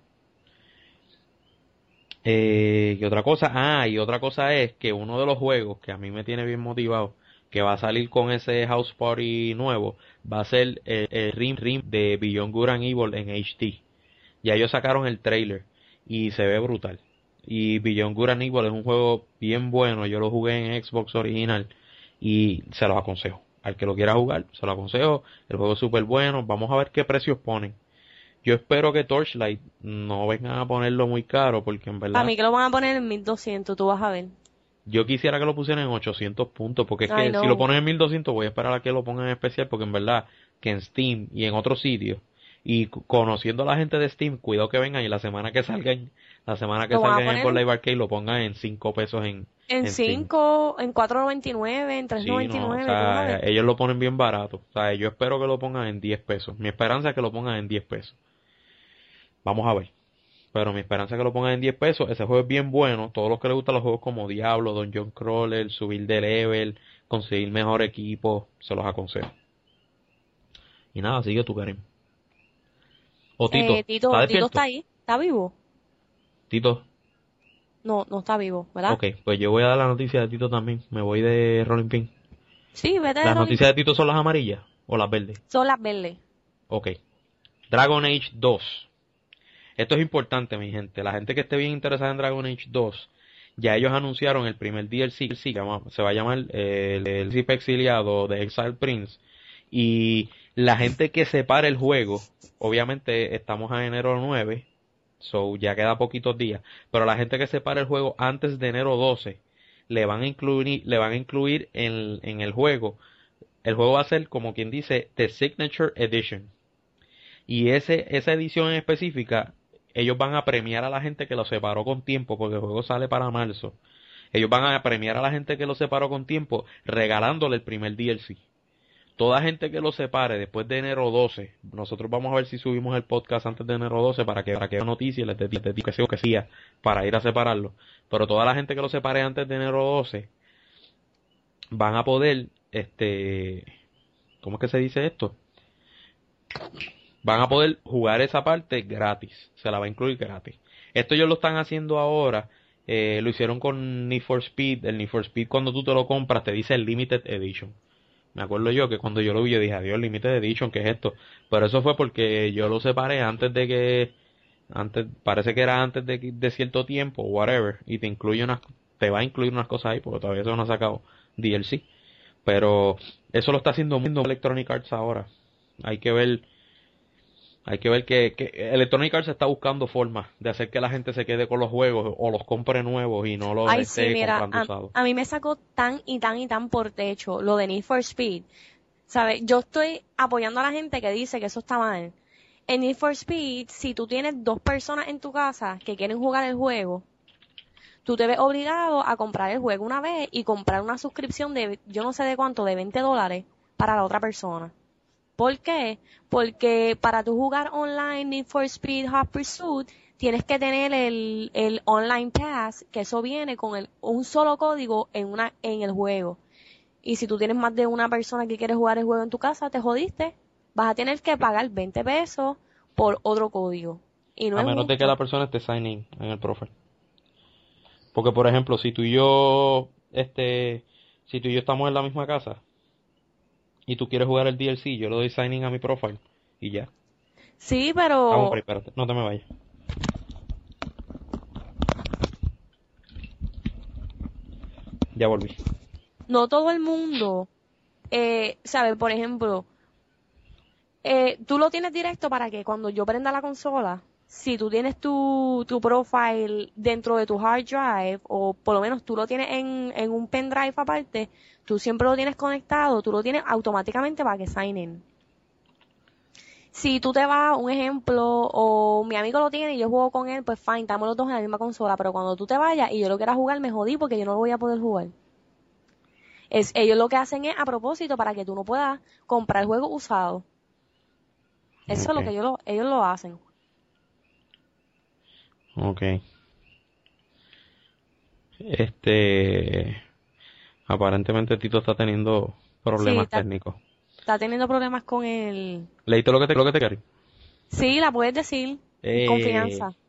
Eh, y otra cosa, ah, y otra cosa es que uno de los juegos que a mí me tiene bien motivado, que va a salir con ese House Party nuevo, va a ser el, el Rim Rim de Beyond Good and Evil en H D. Ya ellos sacaron el trailer y se ve brutal. Y Beyond Good and Evil es un juego bien bueno, yo lo jugué en Xbox original y se los aconsejo. Al que lo quiera jugar, se lo aconsejo. El juego es súper bueno, vamos a ver qué precios ponen. Yo espero que Torchlight no vengan a ponerlo muy caro, porque en Para verdad mí que lo van a poner en mil doscientos, tú vas a ver. yo quisiera que lo pusieran en ochocientos puntos, porque es Ay, que si lo no. ponen en mil doscientos voy a esperar a que lo pongan en especial, porque en verdad que en Steam y en otros sitios, y c- conociendo a la gente de Steam, cuidado que vengan y la semana que salgan, la semana que Lo van a salgan en Xbox poner Live Arcade lo pongan en cinco pesos en, en en Steam. cinco, en cuatro noventa y nueve, en tres Sí, noventa y no, o nueve, tú vas a sea, ver. ellos lo ponen bien barato. O sea, yo espero que lo pongan en diez pesos. Mi esperanza es que lo pongan en diez pesos. Vamos a ver. Pero mi esperanza es que lo pongan en diez pesos. Ese juego es bien bueno. Todos los que les gustan los juegos como Diablo, Dungeon Crawler, subir de level, conseguir mejor equipo, se los aconsejo. Y nada, sigue tu Karim. O Eh, Tito, ¿está Tito, Tito despierto? está ahí, ¿está vivo? Tito, No, no está vivo, ¿verdad? ok, pues yo voy a dar la noticia de Tito también. Me voy de Rolling Pin. Sí, vete de ¿Las Rolling noticias de Pin. Tito son las amarillas o las verdes? Son las verdes. Ok. Dragon Age dos. Esto es importante, mi gente. La gente que esté bien interesada en Dragon Age dos, ya ellos anunciaron el primer D L C, se llama- se va a llamar eh, el D L C exiliado de Exile Prince. Y la gente que separe el juego, obviamente estamos a enero nueve, so ya queda poquitos días, pero la gente que separe el juego antes de enero doce, le van a incluir, le van a incluir en, en el juego. El juego va a ser, como quien dice, The Signature Edition. Y ese, esa edición en específica, ellos van a premiar a la gente que lo separó con tiempo, porque el juego sale para marzo. Ellos van a premiar a la gente que lo separó con tiempo, regalándole el primer D L C. Toda gente que lo separe después de enero doce, nosotros vamos a ver si subimos el podcast antes de enero doce para que para que noticia les dé que sea que sea para ir a separarlo. Pero toda la gente que lo separe antes de enero doce van a poder, este, ¿cómo es que se dice esto? Van a poder jugar esa parte gratis, se la va a incluir gratis. Esto ellos lo están haciendo ahora, eh, lo hicieron con Need for Speed. El Need for Speed cuando tú te lo compras te dice el Limited Edition. Me acuerdo yo que cuando yo lo vi yo dije, adiós, Limited Edition, ¿qué es esto? Pero eso fue porque yo lo separé antes de que, antes, parece que era antes de, de cierto tiempo, whatever, y te incluye unas, te va a incluir unas cosas ahí porque todavía eso no ha sacado D L C. Pero eso lo está haciendo Electronic Arts ahora. Hay que ver, hay que ver que, que Electronic Arts está buscando formas de hacer que la gente se quede con los juegos o los compre nuevos y no los Ay, esté sí, mira, comprando a, usados. a mí me sacó tan y tan y tan por techo lo de Need for Speed. ¿Sabes? Yo estoy apoyando a la gente que dice que eso está mal. En Need for Speed, si tú tienes dos personas en tu casa que quieren jugar el juego, tú te ves obligado a comprar el juego una vez y comprar una suscripción de, yo no sé de cuánto, de veinte dólares para la otra persona. ¿Por qué? Porque para tú jugar online Need for Speed Hot Pursuit, tienes que tener el, el Online Pass, que eso viene con el, un solo código en una, en el juego. Y si tú tienes más de una persona que quiere jugar el juego en tu casa, te jodiste. Vas a tener que pagar veinte pesos por otro código. Y no A es menos de justo. que la persona esté sign in en el profile. Porque, por ejemplo, si tú y yo, este, si tú y yo estamos en la misma casa y tú quieres jugar el D L C, yo le doy sign in a mi profile y ya. Sí, Ah, un pero break, espérate, no te me vayas. Ya volví. no todo el mundo, eh, sabe, por ejemplo, eh, tú lo tienes directo para que cuando yo prenda la consola, si tú tienes tu, tu profile dentro de tu hard drive, o por lo menos tú lo tienes en, en un pendrive aparte, tú siempre lo tienes conectado, tú lo tienes automáticamente para que sign in. Si tú te vas, un ejemplo, o mi amigo lo tiene y yo juego con él, pues fine, estamos los dos en la misma consola, pero cuando tú te vayas y yo lo quiera jugar, me jodí porque yo no lo voy a poder jugar. Es, ellos lo que hacen es a propósito para que tú no puedas comprar juegos usados. Eso Ok. es lo que ellos lo, ellos lo hacen. Ok. Este, aparentemente Tito está teniendo Sí, problemas está, técnicos. está teniendo problemas con el... ¿Leíste lo que te, lo que te quería? Sí, la puedes decir. En Eh, confianza.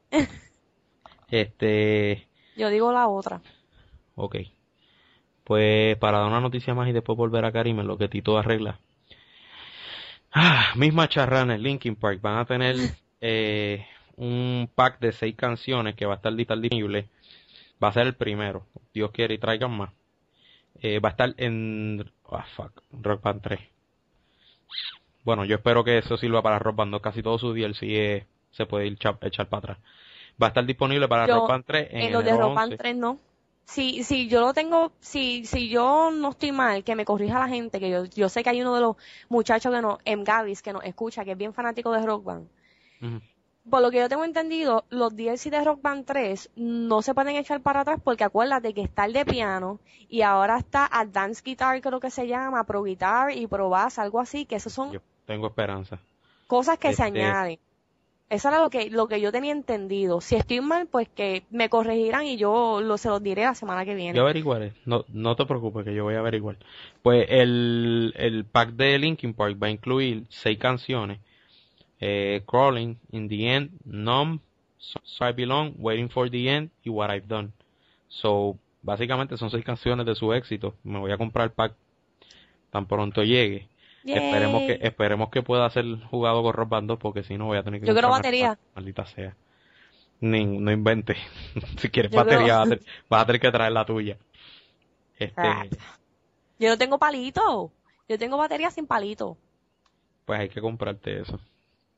este, Yo digo la otra. ok. Pues para dar una noticia más y después volver a Karim en lo que Tito arregla. Ah, misma charranes, Linkin Park van a tener eh, un pack de seis canciones que va a estar disponible. Va a ser el primero. Dios quiere y traigan más. Eh, va a estar en ah, fuck, Rock Band tres. Bueno, yo espero que eso sirva para Rock Band dos. Casi todo su D L C eh, se puede ir cha- echar para atrás. Va a estar disponible para Rock Yo, Band tres en en los de enero Rock Band once. tres no. Si, si yo lo tengo, si, si yo no estoy mal, que me corrija la gente, que yo, yo sé que hay uno de los muchachos que nos, M. Gavis, que nos escucha, que es bien fanático de Rock Band. Ujú. Por lo que yo tengo entendido, los D L C de Rock Band tres no se pueden echar para atrás porque acuérdate que está el de piano y ahora está Advanced Guitar, creo que se llama, Pro Guitar y Pro Bass, algo así, que esos son Yo tengo esperanza. cosas que se Este, añaden. Eso era lo que, lo que yo tenía entendido. Si estoy mal, pues que me corregirán y yo lo, se los diré la semana que yo viene. averiguaré. No, no te preocupes que yo voy a averiguar. Pues el, el pack de Linkin Park va a incluir seis canciones. Eh, Crawling, In the End, Numb, So I Belong, Waiting for the End y What I've Done. So, básicamente son seis canciones de su éxito. Me voy a comprar el pack tan pronto llegue. Esperemos que, Yay. esperemos que pueda ser jugado con Rock Band dos porque si no voy a tener que Yo quiero comprarme el pack, batería. maldita sea. Ni, no inventes. Si quieres Yo quiero, batería, vas a, tener, vas a tener que traer la tuya. crap. Este, Yo no tengo palito. Yo tengo batería sin palito. pues hay que comprarte eso.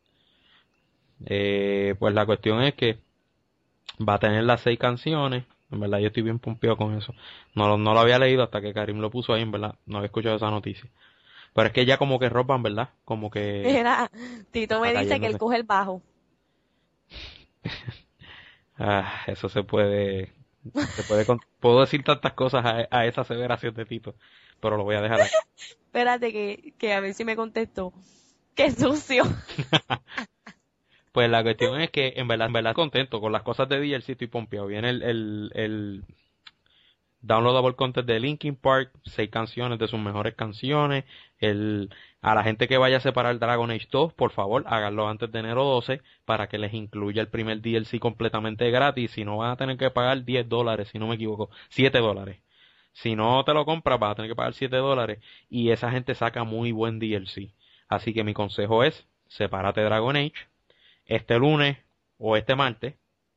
Eh, pues la cuestión es que va a tener las seis canciones, En verdad, yo estoy bien pompeado con eso. No, lo- no lo había leído hasta que Karim lo puso ahí, en verdad. No había escuchado esa noticia. Pero es que ya como que roban, ¿verdad? Como que Mira, Tito está me dice que él cayéndose. coge el bajo. Ah, eso se puede, se puede, con- puedo decir tantas cosas a, a esa aseveración de Tito, pero lo voy a dejar ahí. Espérate que, que a ver si me contestó. Qué sucio. Pues la cuestión es que en verdad, en verdad contento con las cosas de D L C, estoy pompeado. Viene el, el, el downloadable content de Linkin Park, seis canciones de sus mejores canciones. El, a la gente que vaya a separar Dragon Age dos, por favor, háganlo antes de enero doce para que les incluya el primer D L C completamente gratis. Si no, van a tener que pagar diez dólares, si no me equivoco, siete dólares. Si no te lo compras, vas a tener que pagar siete dólares. Y esa gente saca muy buen D L C. Así que mi consejo es, sepárate Dragon Age este lunes o este martes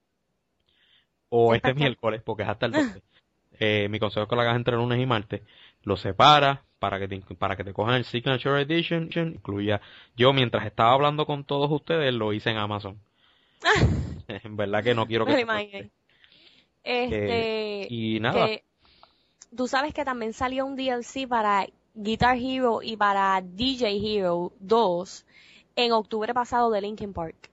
o ¿Está este qué? miércoles, porque es hasta el doce. Eh, mi consejo es que lo hagas entre lunes y martes. Lo separas para que te, para que te cojan el Signature Edition. Incluya. Yo mientras estaba hablando con todos ustedes lo hice en Amazon. En verdad que no quiero Me que lo te moleste. imaginé. Eh, Este, y nada, que tú sabes que también salió un D L C para Guitar Hero y para D J Hero dos en octubre pasado de Linkin Park.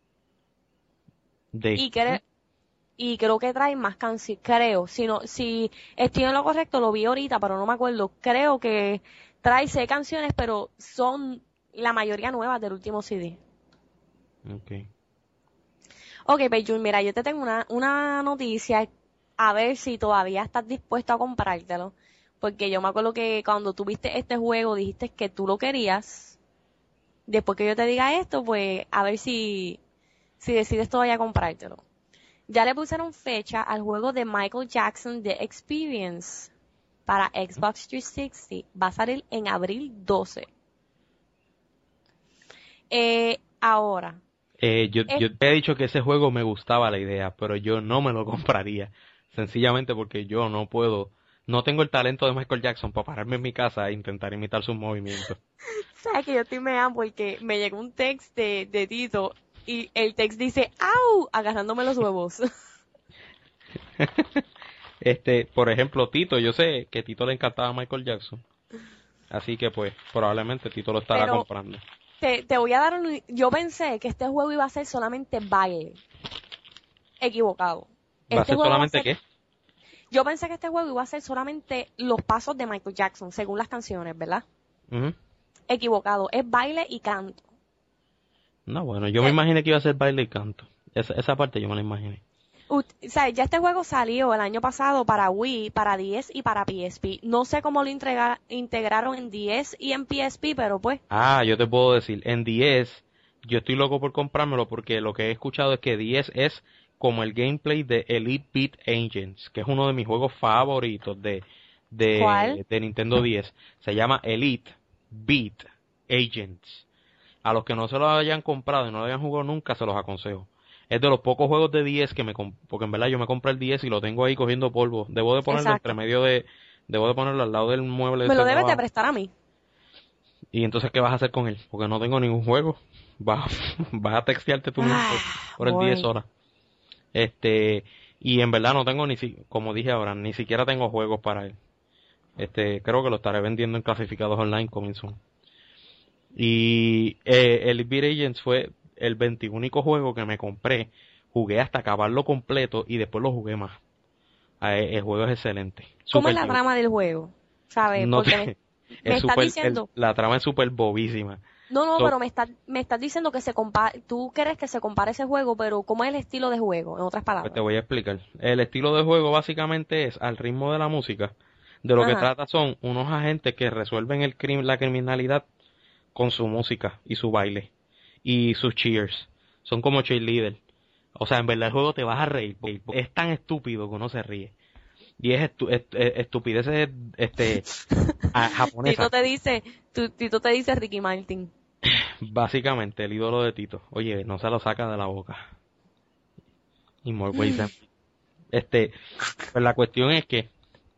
de Y, cre- y creo que trae más canciones, creo. Si no, si estoy en lo correcto, lo vi ahorita, pero no me acuerdo. Creo que trae seis canciones, pero son la mayoría nuevas del último C D. okay. Ok, Peyun, mira, yo te tengo una, una noticia, a ver si todavía estás dispuesto a comprártelo. Porque yo me acuerdo que cuando tuviste este juego dijiste que tú lo querías. Después que yo te diga esto, pues a ver si, si decides todavía comprártelo. Ya le pusieron fecha al juego de Michael Jackson The Experience para Xbox trescientos sesenta. Va a salir en abril doce. Eh, ahora, Eh, yo, es- yo te he dicho que ese juego me gustaba la idea, pero yo no me lo compraría. Sencillamente porque yo no puedo, no tengo el talento de Michael Jackson para pararme en mi casa e intentar imitar sus movimientos. sabes que yo estoy meando porque me llegó un text de, de Tito y el text dice ¡au! Agarrándome los huevos. Este, por ejemplo, Tito, yo sé que Tito le encantaba Michael Jackson, así que pues probablemente Tito lo estará Pero comprando. te, te voy a dar un... Yo pensé que este juego iba a ser solamente baile. Equivocado. ¿Va a Este ser juego va a solamente ser... qué? Yo pensé que este juego iba a ser solamente los pasos de Michael Jackson, según las canciones, ¿verdad? Ujú. Equivocado. Es baile y canto. No, bueno, yo me Eh, imaginé que iba a ser baile y canto. Esa, esa parte yo me la imaginé. ut- o sea, ya este juego salió el año pasado para Wii, para D S y para P S P. No sé cómo lo integra- integraron en D S y en P S P, pero pues... Ah, yo te puedo decir, en diez, yo estoy loco por comprármelo porque lo que he escuchado es que diez es como el gameplay de Elite Beat Agents, que es uno de mis juegos favoritos de, ¿Cuál? de, de Nintendo diez. Se llama Elite Beat Agents. A los que no se lo hayan comprado y no lo hayan jugado nunca, se los aconsejo. Es de los pocos juegos de diez que me comp- porque en verdad yo me compré el diez y lo tengo ahí cogiendo polvo. Debo de ponerlo entre Exacto. medio de, debo de ponerlo al lado del mueble Me ese lo de debes de trabajo. prestar a mí. Y entonces, ¿qué vas a hacer con él? Porque no tengo ningún juego. Vas, vas a textearte tú mismo por, Ah, por el diez boring. horas. Este, y en verdad no tengo ni si, como dije ahora, ni siquiera tengo juegos para él. Este, creo que lo estaré vendiendo en clasificados online coming soon. Y eh, el Beat Agents fue el veintiúnico juego que me compré. Jugué hasta acabarlo completo y después lo jugué más. Ah, eh, el juego es excelente. ¿Cómo es Súper la divertido. trama del juego? ¿Sabes? No Porque me, te, me es estás súper, el- diciendo... la trama es súper bobísima. No, no, So, pero me estás, me estás diciendo que se compara... Tú quieres que se compare ese juego, pero ¿cómo es el estilo de juego? En otras Pues te palabras. voy a explicar. El estilo de juego básicamente es al ritmo de la música. De lo que Ajá. trata son unos agentes que resuelven el crim- la criminalidad con su música y su baile y sus cheers. Son como cheerleaders. O sea, en verdad el juego te vas a reír. Porque es tan estúpido que uno se ríe. Y es, estu est est estupideces este, a- Tito japonesas. te dice, tu- Tito te dice Ricky Martin. Básicamente el ídolo de Tito. Oye, no se lo saca de la boca. Y more ways than- Este, pues la cuestión es que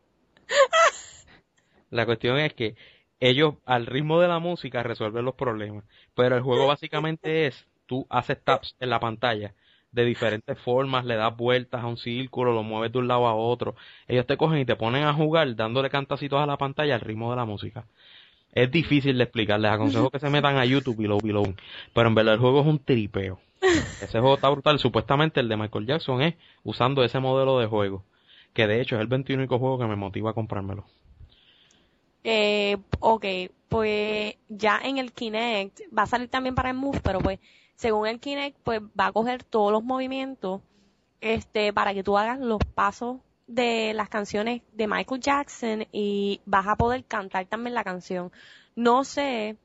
La cuestión es que ellos al ritmo de la música resuelven los problemas, pero el juego básicamente es, tú haces taps en la pantalla, de diferentes formas, le das vueltas a un círculo, lo mueves de un lado a otro. Ellos te cogen y te ponen a jugar dándole cantacitos a la pantalla al ritmo de la música. Es difícil de explicar, les aconsejo que se metan a YouTube y lo below. Pero en verdad el juego es un tripeo. Ese juego está brutal. Supuestamente el de Michael Jackson es usando ese modelo de juego. Que de hecho es el veintiúnico juego que me motiva a comprármelo. Eh, ok, pues ya en el Kinect va a salir también para el Move, pero pues según el Kinect pues va a coger todos los movimientos este para que tú hagas los pasos de las canciones de Michael Jackson y vas a poder cantar también la canción. No sé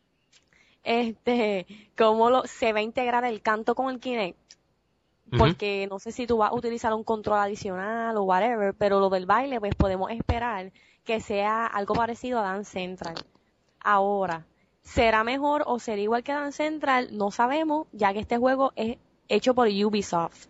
este cómo lo, se va a integrar el canto con el Kinect, porque uh-huh. no sé si tú vas a utilizar un control adicional o whatever, pero lo del baile pues podemos esperar que sea algo parecido a Dance Central. Ahora, ¿será mejor o será igual que Dance Central? No sabemos, ya que este juego es hecho por Ubisoft.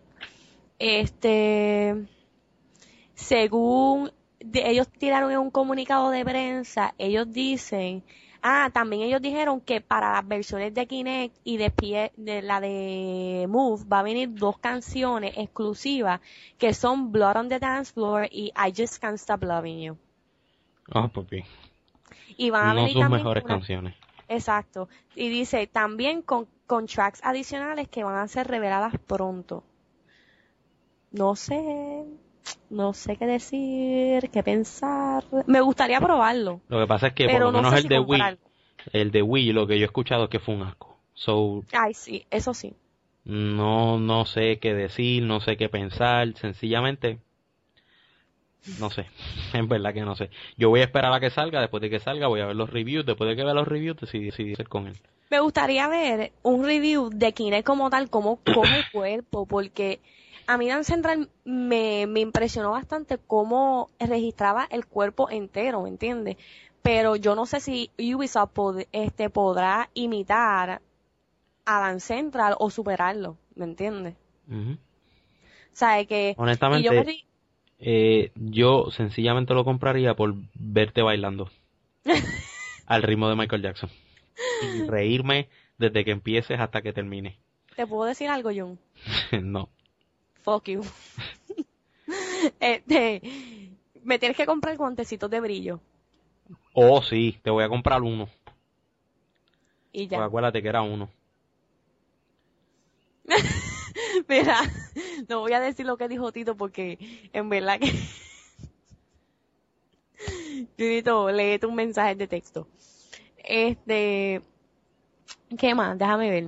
Este, según de, ellos tiraron en un comunicado de prensa, ellos dicen, ah, también ellos dijeron que para las versiones de Kinect y de, P- de la de Move va a venir dos canciones exclusivas que son Blood on the Dance Floor y I Just Can't Stop Loving You. Ah, oh, papi. Y van a no venir sus también mejores una, canciones. Exacto. Y dice también con, con tracks adicionales que van a ser reveladas pronto. No sé, no sé qué decir, qué pensar. Me gustaría probarlo. Lo que pasa es que pero por lo menos no sé el si de comprarlo. Wii, el de Wii, lo que yo he escuchado es que fue un asco. So, Ay, sí, eso sí. No, no sé qué decir, no sé qué pensar, sencillamente, no sé, en verdad que no sé. Yo voy a esperar a que salga, después de que salga voy a ver los reviews, después de que vea los reviews decidí, decidí hacer con él. Me gustaría ver un review de Kinect como tal, cómo coge el cuerpo, porque a mí Dance Central me, me impresionó bastante cómo registraba el cuerpo entero, ¿me entiendes? Pero yo no sé si Ubisoft pod, este, podrá imitar a Dance Central o superarlo, ¿me entiendes? Uh-huh. O sea, que... Honestamente, y yo, me ri... eh, yo sencillamente lo compraría por verte bailando al ritmo de Michael Jackson y reírme desde que empieces hasta que termine. ¿Te puedo decir algo, John? No. Fuck you. este, me tienes que comprar guantecitos de brillo. Oh, sí, te voy a comprar uno. Y ya. Pues acuérdate que era uno. Mira, no voy a decir lo que dijo Tito porque en verdad que... Tito, léete un mensaje de texto. Este... ¿Qué más? Déjame ver.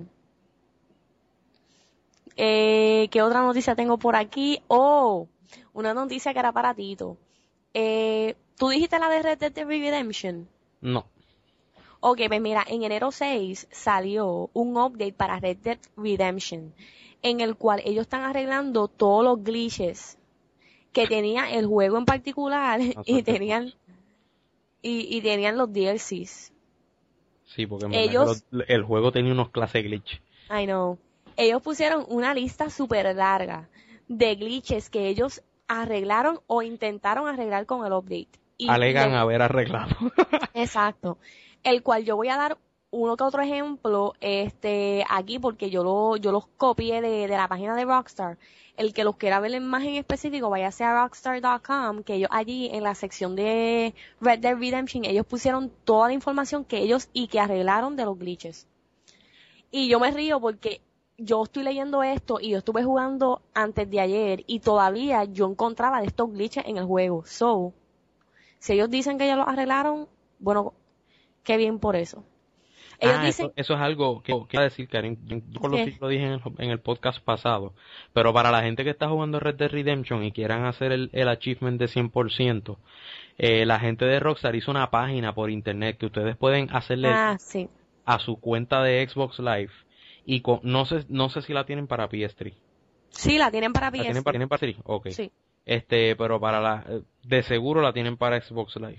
Eh, ¿qué otra noticia tengo por aquí? Oh, una noticia que era para Tito. Eh, ¿tú dijiste la de Red Dead Redemption? No. Ok, pues mira, en enero seis salió un update para Red Dead Redemption, en el cual ellos están arreglando todos los glitches que tenía el juego en particular no y tenían y, y tenían los D L Cs. Sí, porque ellos, los, el juego tenía unos clases glitch. I know. Ellos pusieron una lista súper larga de glitches que ellos arreglaron o intentaron arreglar con el update. Y alegan lo, haber arreglado. Exacto. El cual yo voy a dar uno que otro ejemplo este aquí porque yo lo yo los copié de, de la página de Rockstar. El que los quiera ver más en específico, váyase a rockstar punto com, que ellos allí en la sección de Red Dead Redemption, ellos pusieron toda la información que ellos y que arreglaron de los glitches. Y yo me río porque yo estoy leyendo esto y yo estuve jugando antes de ayer y todavía yo encontraba de estos glitches en el juego. So, si ellos dicen que ya los arreglaron, bueno, qué bien por eso. Ellos ah, dicen... eso, eso es algo que quiero decir, Karen. Yo con lo que lo dije en el, en el podcast pasado. Pero para la gente que está jugando Red Dead Redemption y quieran hacer el, el achievement de cien por ciento, eh, la gente de Rockstar hizo una página por internet que ustedes pueden hacerle ah, sí. a su cuenta de Xbox Live. Y con, no sé no sé si la tienen para P S tres. Sí, la tienen para P S tres. ¿La tienen para, ¿tienen para P S tres? Ok. Sí. Este, pero para la... De seguro la tienen para Xbox Live.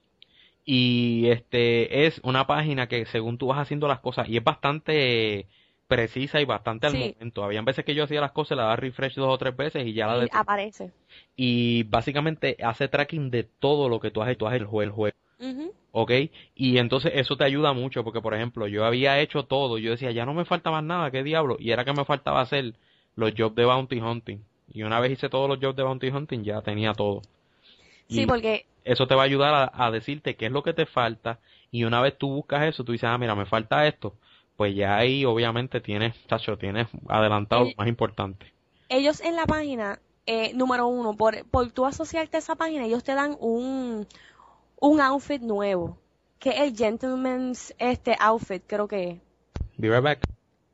Y este es una página que según tú vas haciendo las cosas y es bastante precisa y bastante al sí. momento. Habían veces que yo hacía las cosas, le daba refresh dos o tres veces y ya la y aparece. Y básicamente hace tracking de todo lo que tú has hecho, tú has hecho el juego. El juego. Uh-huh. ¿Ok? Y entonces eso te ayuda mucho porque, por ejemplo, yo había hecho todo. Yo decía, ya no me falta más nada, ¿qué diablo? Y era que me faltaba hacer los jobs de Bounty Hunting. Y una vez hice todos los jobs de Bounty Hunting, ya tenía todo. Sí, Y porque eso te va a ayudar a, a decirte qué es lo que te falta. Y una vez tú buscas eso, tú dices, ah, mira, me falta esto. Pues ya ahí obviamente tienes, chacho, tienes adelantado el- lo más importante. ellos en la página, eh, número uno, por, por tú asociarte a esa página, ellos te dan un, un outfit nuevo, que es el Gentleman's este outfit, creo que es. Be right back.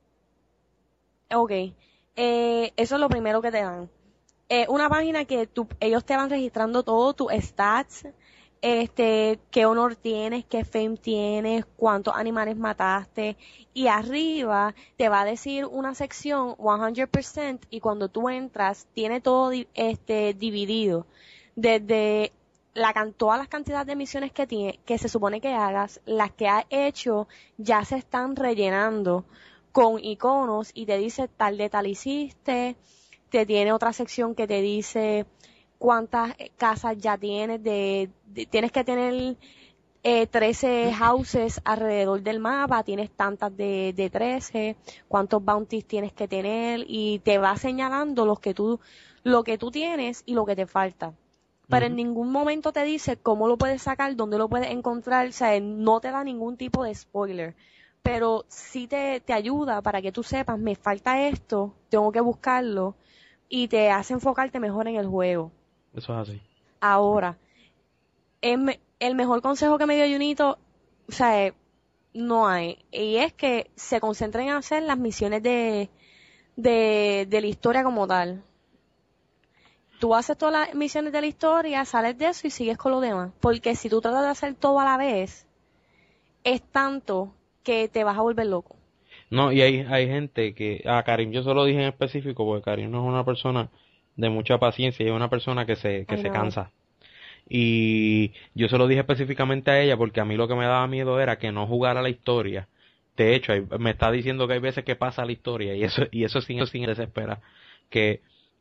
Ok, eh, eso es lo primero que te dan. Eh, una página que tú, ellos te van registrando todo, tus stats, este, qué honor tienes, qué fame tienes, cuántos animales mataste, y arriba te va a decir una sección cien por ciento y cuando tú entras tiene todo di- este dividido desde la can- todas las cantidades de misiones que tiene, que se supone que hagas, las que has hecho ya se están rellenando con iconos y te dice tal de tal hiciste, te tiene otra sección que te dice cuántas eh, casas ya tienes, de, de- tienes que tener eh, trece houses alrededor del mapa, tienes tantas de, de trece, cuántos bounties tienes que tener y te va señalando los que tú, lo que tú tienes y lo que te falta. Pero en Ujú. ningún momento te dice cómo lo puedes sacar, dónde lo puedes encontrar, o sea, no te da ningún tipo de spoiler. Pero sí te, te ayuda para que tú sepas, me falta esto, tengo que buscarlo, y te hace enfocarte mejor en el juego. Eso es así. Ahora, el, me- el mejor consejo que me dio Junito, o sea, eh, no hay. Y es que se concentren en hacer las misiones de, de, de la historia como tal. Tú haces todas las misiones de la historia, sales de eso y sigues con lo demás. Porque si tú tratas de hacer todo a la vez, es tanto que te vas a volver loco. No, y hay, hay gente que, a Karim yo se lo dije en específico porque Karim no es una persona de mucha paciencia y es una persona que se, que Ay, se no. cansa. Y yo se lo dije específicamente a ella porque a mí lo que me daba miedo era que no jugara la historia. De hecho, hay- me está diciendo que hay veces que pasa la historia y eso, y eso sin, sin desespera. Que,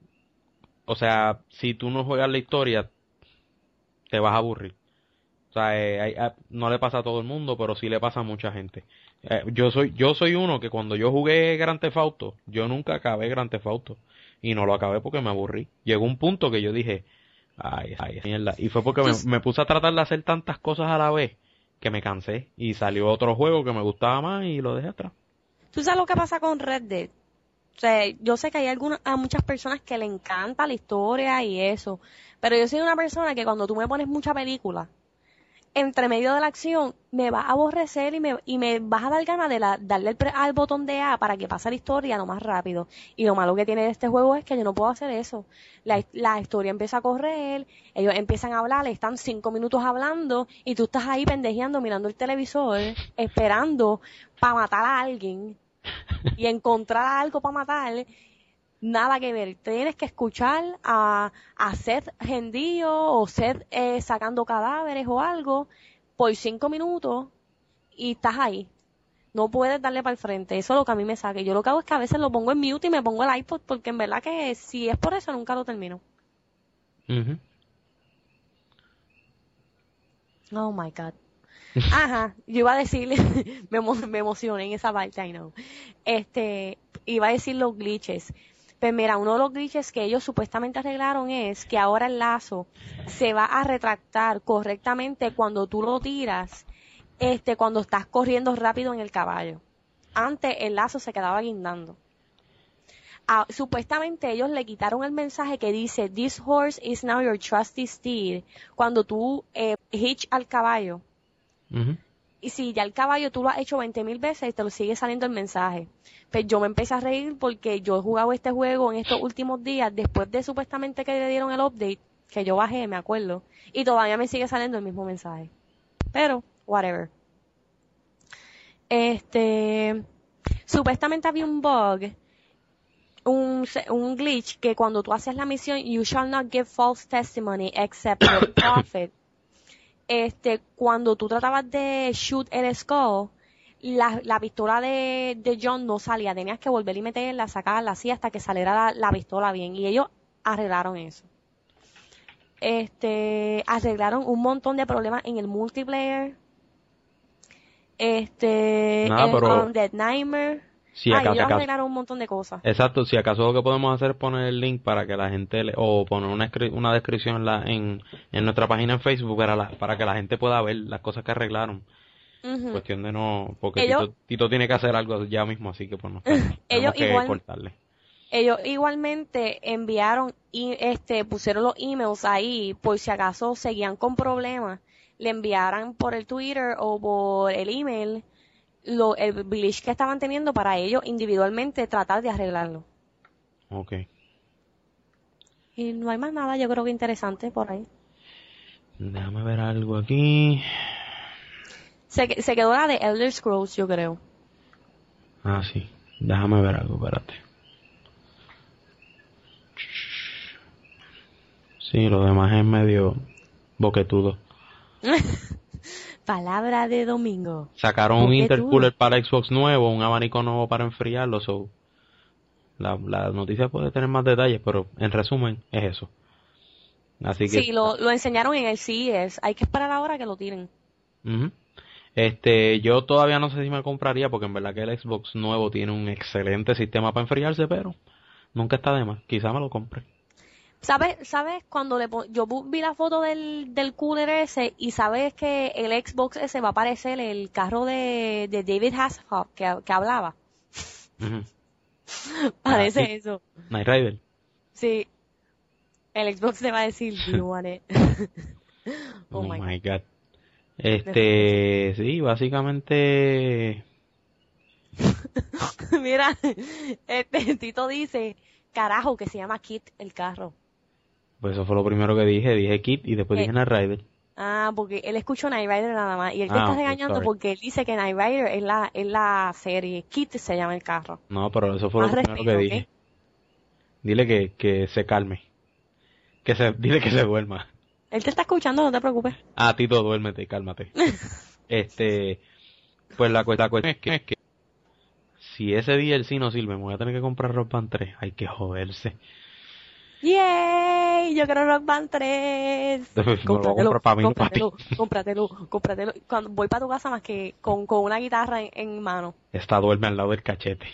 o sea, si tú no juegas la historia, te vas a aburrir. O sea, eh, hay- a- no le pasa a todo el mundo, pero sí le pasa a mucha gente. Eh, yo soy, yo soy uno que cuando yo jugué Grand Theft Auto, yo nunca acabé Grand Theft Auto. Y no lo acabé porque me aburrí. Llegó un punto que yo dije, ay, ay, mierda. Y fue porque Tú, me, me puse a tratar de hacer tantas cosas a la vez que me cansé. Y salió otro juego que me gustaba más y lo dejé atrás. tú sabes lo que pasa con Red Dead. O sea, yo sé que hay algunas, a muchas personas que le encanta la historia y eso, pero yo soy una persona que cuando tú me pones mucha película, entre medio de la acción, me va a aborrecer y me, y me vas a dar ganas de la- darle el pre- al botón de A para que pase la historia lo más rápido. Y lo malo que tiene de este juego es que yo no puedo hacer eso. La, la historia empieza a correr, ellos empiezan a hablar, están cinco minutos hablando y tú estás ahí pendejeando mirando el televisor, esperando para matar a alguien y encontrar algo para matar, nada que ver. Tienes que escuchar a, a Seth Gendillo o Seth eh, sacando cadáveres o algo por cinco minutos y estás ahí. No puedes darle para el frente. Eso es lo que a mí me saca. Yo lo que hago es que a veces lo pongo en mute y me pongo el iPod porque en verdad que si es por eso nunca lo termino. Ujú. Oh my God. Ajá, yo iba a decir, me, emo- me emocioné en esa parte, I know. Este, iba a decir los glitches. Pues mira, uno de los glitches que ellos supuestamente arreglaron es que ahora el lazo se va a retractar correctamente cuando tú lo tiras, este, cuando estás corriendo rápido en el caballo. Antes el lazo se quedaba guindando. Ah, supuestamente ellos le quitaron el mensaje que dice, "This horse is now your trusty steed", cuando tú eh, hitch al caballo. Ujú. Y si ya el caballo tú lo has hecho veinte mil veces y te lo sigue saliendo el mensaje. Pues yo me empecé a reír porque yo he jugado este juego en estos últimos días, después de supuestamente que le dieron el update, que yo bajé, me acuerdo, y todavía me sigue saliendo el mismo mensaje. Pero, whatever. Este, supuestamente había un bug, un, se- un glitch, que cuando tú haces la misión, "You shall not give false testimony except for profit", este, cuando tú tratabas de shoot el skull, la, la pistola de, de John no salía, tenías que volver y meterla, sacarla así hasta que saliera la, la pistola bien, y ellos arreglaron eso. Este, arreglaron un montón de problemas en el multiplayer, este, Nada, en pero Undead Nightmare, Si Ah, acaso, ellos acaso- arreglaron un montón de cosas. exacto, si acaso lo que podemos hacer es poner el link para que la gente, le- o poner una, escri- una descripción en, la, en, en nuestra página en Facebook para, la, para que la gente pueda ver las cosas que arreglaron. Ujú. Cuestión de no, porque Ellos, Tito, Tito tiene que hacer algo ya mismo, así que pues nos tenemos, ellos tenemos que igual, cortarle. ellos igualmente enviaron y este pusieron los emails ahí por si acaso seguían con problemas, le enviaran por el Twitter o por el email lo, el glitch que estaban teniendo para ellos individualmente tratar de arreglarlo. Ok. Y no hay más nada, yo creo que interesante por ahí. Déjame ver algo aquí. Se, se quedó la de Elder Scrolls, yo creo. Ah, sí. Déjame ver algo, espérate. Sí, lo demás es medio boquetudo. Palabra de domingo. Sacaron un Boquetudo. intercooler para Xbox nuevo, un abanico nuevo para enfriarlo, so la, la noticia puede tener más detalles, pero en resumen es eso. Así que Sí, lo, lo enseñaron en el C E S. Hay que esperar ahora que lo tiren. ujú. Este, yo todavía no sé si me compraría porque en verdad que el Xbox nuevo tiene un excelente sistema para enfriarse, pero nunca está de más. Quizá me lo compre. ¿Sabes? ¿Sabes? Cuando le pon- yo bu- vi la foto del, del cooler ese y sabes que el Xbox ese va a parecer el carro de, de David Hasselhoff que, que hablaba. Ujú. Parece Ah, sí. eso. Knight Rider. Sí. El Xbox te va a decir, do you want it? Oh, Oh my my God. God. Este, sí, básicamente, Mira, este Tito dice, carajo, que se llama Kit el carro. pues eso fue lo primero que dije. Dije Kit y después Eh, dije Knight Rider. Ah, porque él escuchó Knight Rider nada más y él te Ah, está ok, regañando sorry. porque él dice que Knight Rider es la, es la serie, Kit se llama el carro. No, pero eso fue lo Más primero que respeto, ¿ok? dije. Dile que, que se calme. Que se, dile que se duerma. Él te está escuchando, no te preocupes. Ah, Tito, duérmete, cálmate. Este, pues la, cu- la cuestión es que, es que si ese D L C no sirve, me voy a tener que comprar Rock Band tres. Hay que joderse. ¡Yay! Yo quiero Rock Band tres. No lo voy a Cómpratelo, comprar para mí, no para ti. cómpratelo, cómpratelo, cómpratelo. Cuando voy para tu casa más que con, con una guitarra en, en mano. Esta duerme al lado del cachete.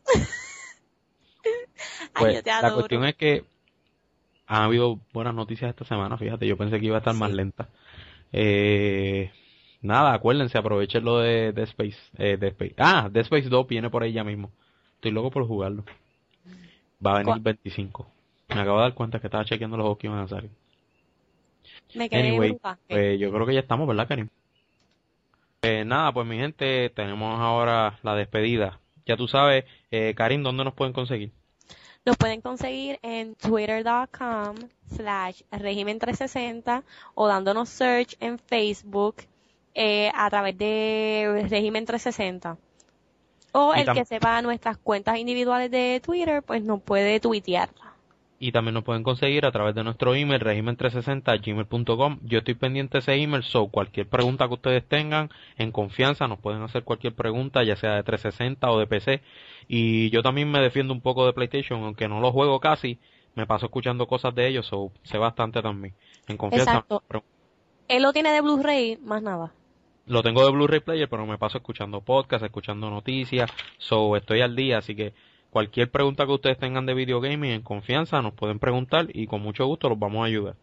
Ay, Pues yo te la adoro. cuestión es que ha habido buenas noticias esta semana, fíjate, yo pensé que iba a estar más Sí. lenta. Eh, nada, acuérdense, aprovechen lo de Dead Space, eh, Dead Space. Ah, Dead Space dos viene por ahí ya mismo. Estoy loco por jugarlo. Va a venir el Cu- veinticinco. Me acabo de dar cuenta que estaba chequeando los juegos que iban a salir. Me quedé Anyway, bruta. ¿Qué? pues yo creo que ya estamos, ¿verdad, Karim? Eh, nada, pues mi gente, tenemos ahora la despedida. Ya tú sabes, eh, Karim, ¿dónde nos pueden conseguir? Nos pueden conseguir en twitter.com slash régimen trescientos sesenta o dándonos search en Facebook eh, a través de régimen trescientos sesenta. O Y, el tam- que sepa nuestras cuentas individuales de Twitter, pues nos puede tuitear. y también nos pueden conseguir a través de nuestro email, régimen trescientos sesenta arroba gmail punto com. Yo estoy pendiente de ese email, so cualquier pregunta que ustedes tengan, en confianza, nos pueden hacer cualquier pregunta, ya sea de trescientos sesenta o de P C. Y yo también me defiendo un poco de PlayStation, aunque no lo juego casi, me paso escuchando cosas de ellos, so sé bastante también. En confianza, Exacto. pero Él lo tiene de Blu-ray, más nada. lo tengo de Blu-ray Player, pero me paso escuchando podcasts, escuchando noticias, so estoy al día, así que cualquier pregunta que ustedes tengan de videogaming en confianza nos pueden preguntar y con mucho gusto los vamos a ayudar.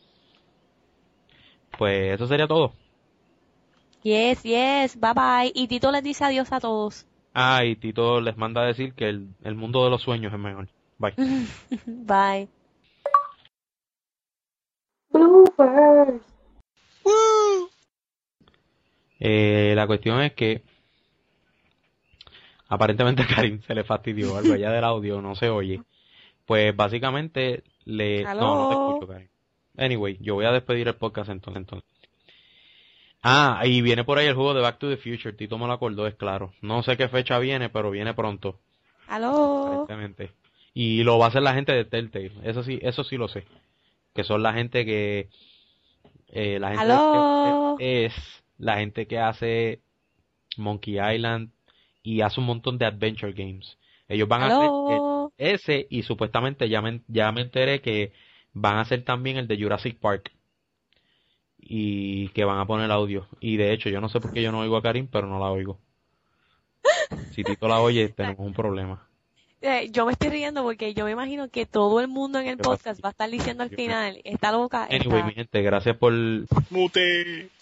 Pues eso sería todo. Yes, yes, bye bye. Y Tito les dice adiós a todos. Ah, y Tito les manda a decir que el, el mundo de los sueños es mejor. Bye. Bye. Woo. Eh, la cuestión es que aparentemente a Karim se le fastidió algo allá del audio, no se oye. Pues básicamente le... No, no te Aló. escucho, Karim. Anyway, yo voy a despedir el podcast entonces. entonces. Ah, y viene por ahí el juego de Back to the Future. Tito me lo acordó, es claro. No sé qué fecha viene, pero viene pronto, Aló. aparentemente. Y lo va a hacer la gente de Telltale. Eso sí, eso sí lo sé. Que son la gente que... Eh, la gente de Aló. Telltale es la gente que hace Monkey Island y hace un montón de adventure games. Ellos van a hacer el- Aló. ese y supuestamente ya me, ya me enteré que van a hacer también el de Jurassic Park y que van a poner audio. Y de hecho yo no sé por qué yo no oigo a Karim, pero no la oigo. Si Tito la oye, tenemos un problema. Eh, yo me estoy riendo porque yo me imagino que todo el mundo en el podcast va a estar diciendo al final, está loca, Anyway, está... mi gente, gracias por... Mute.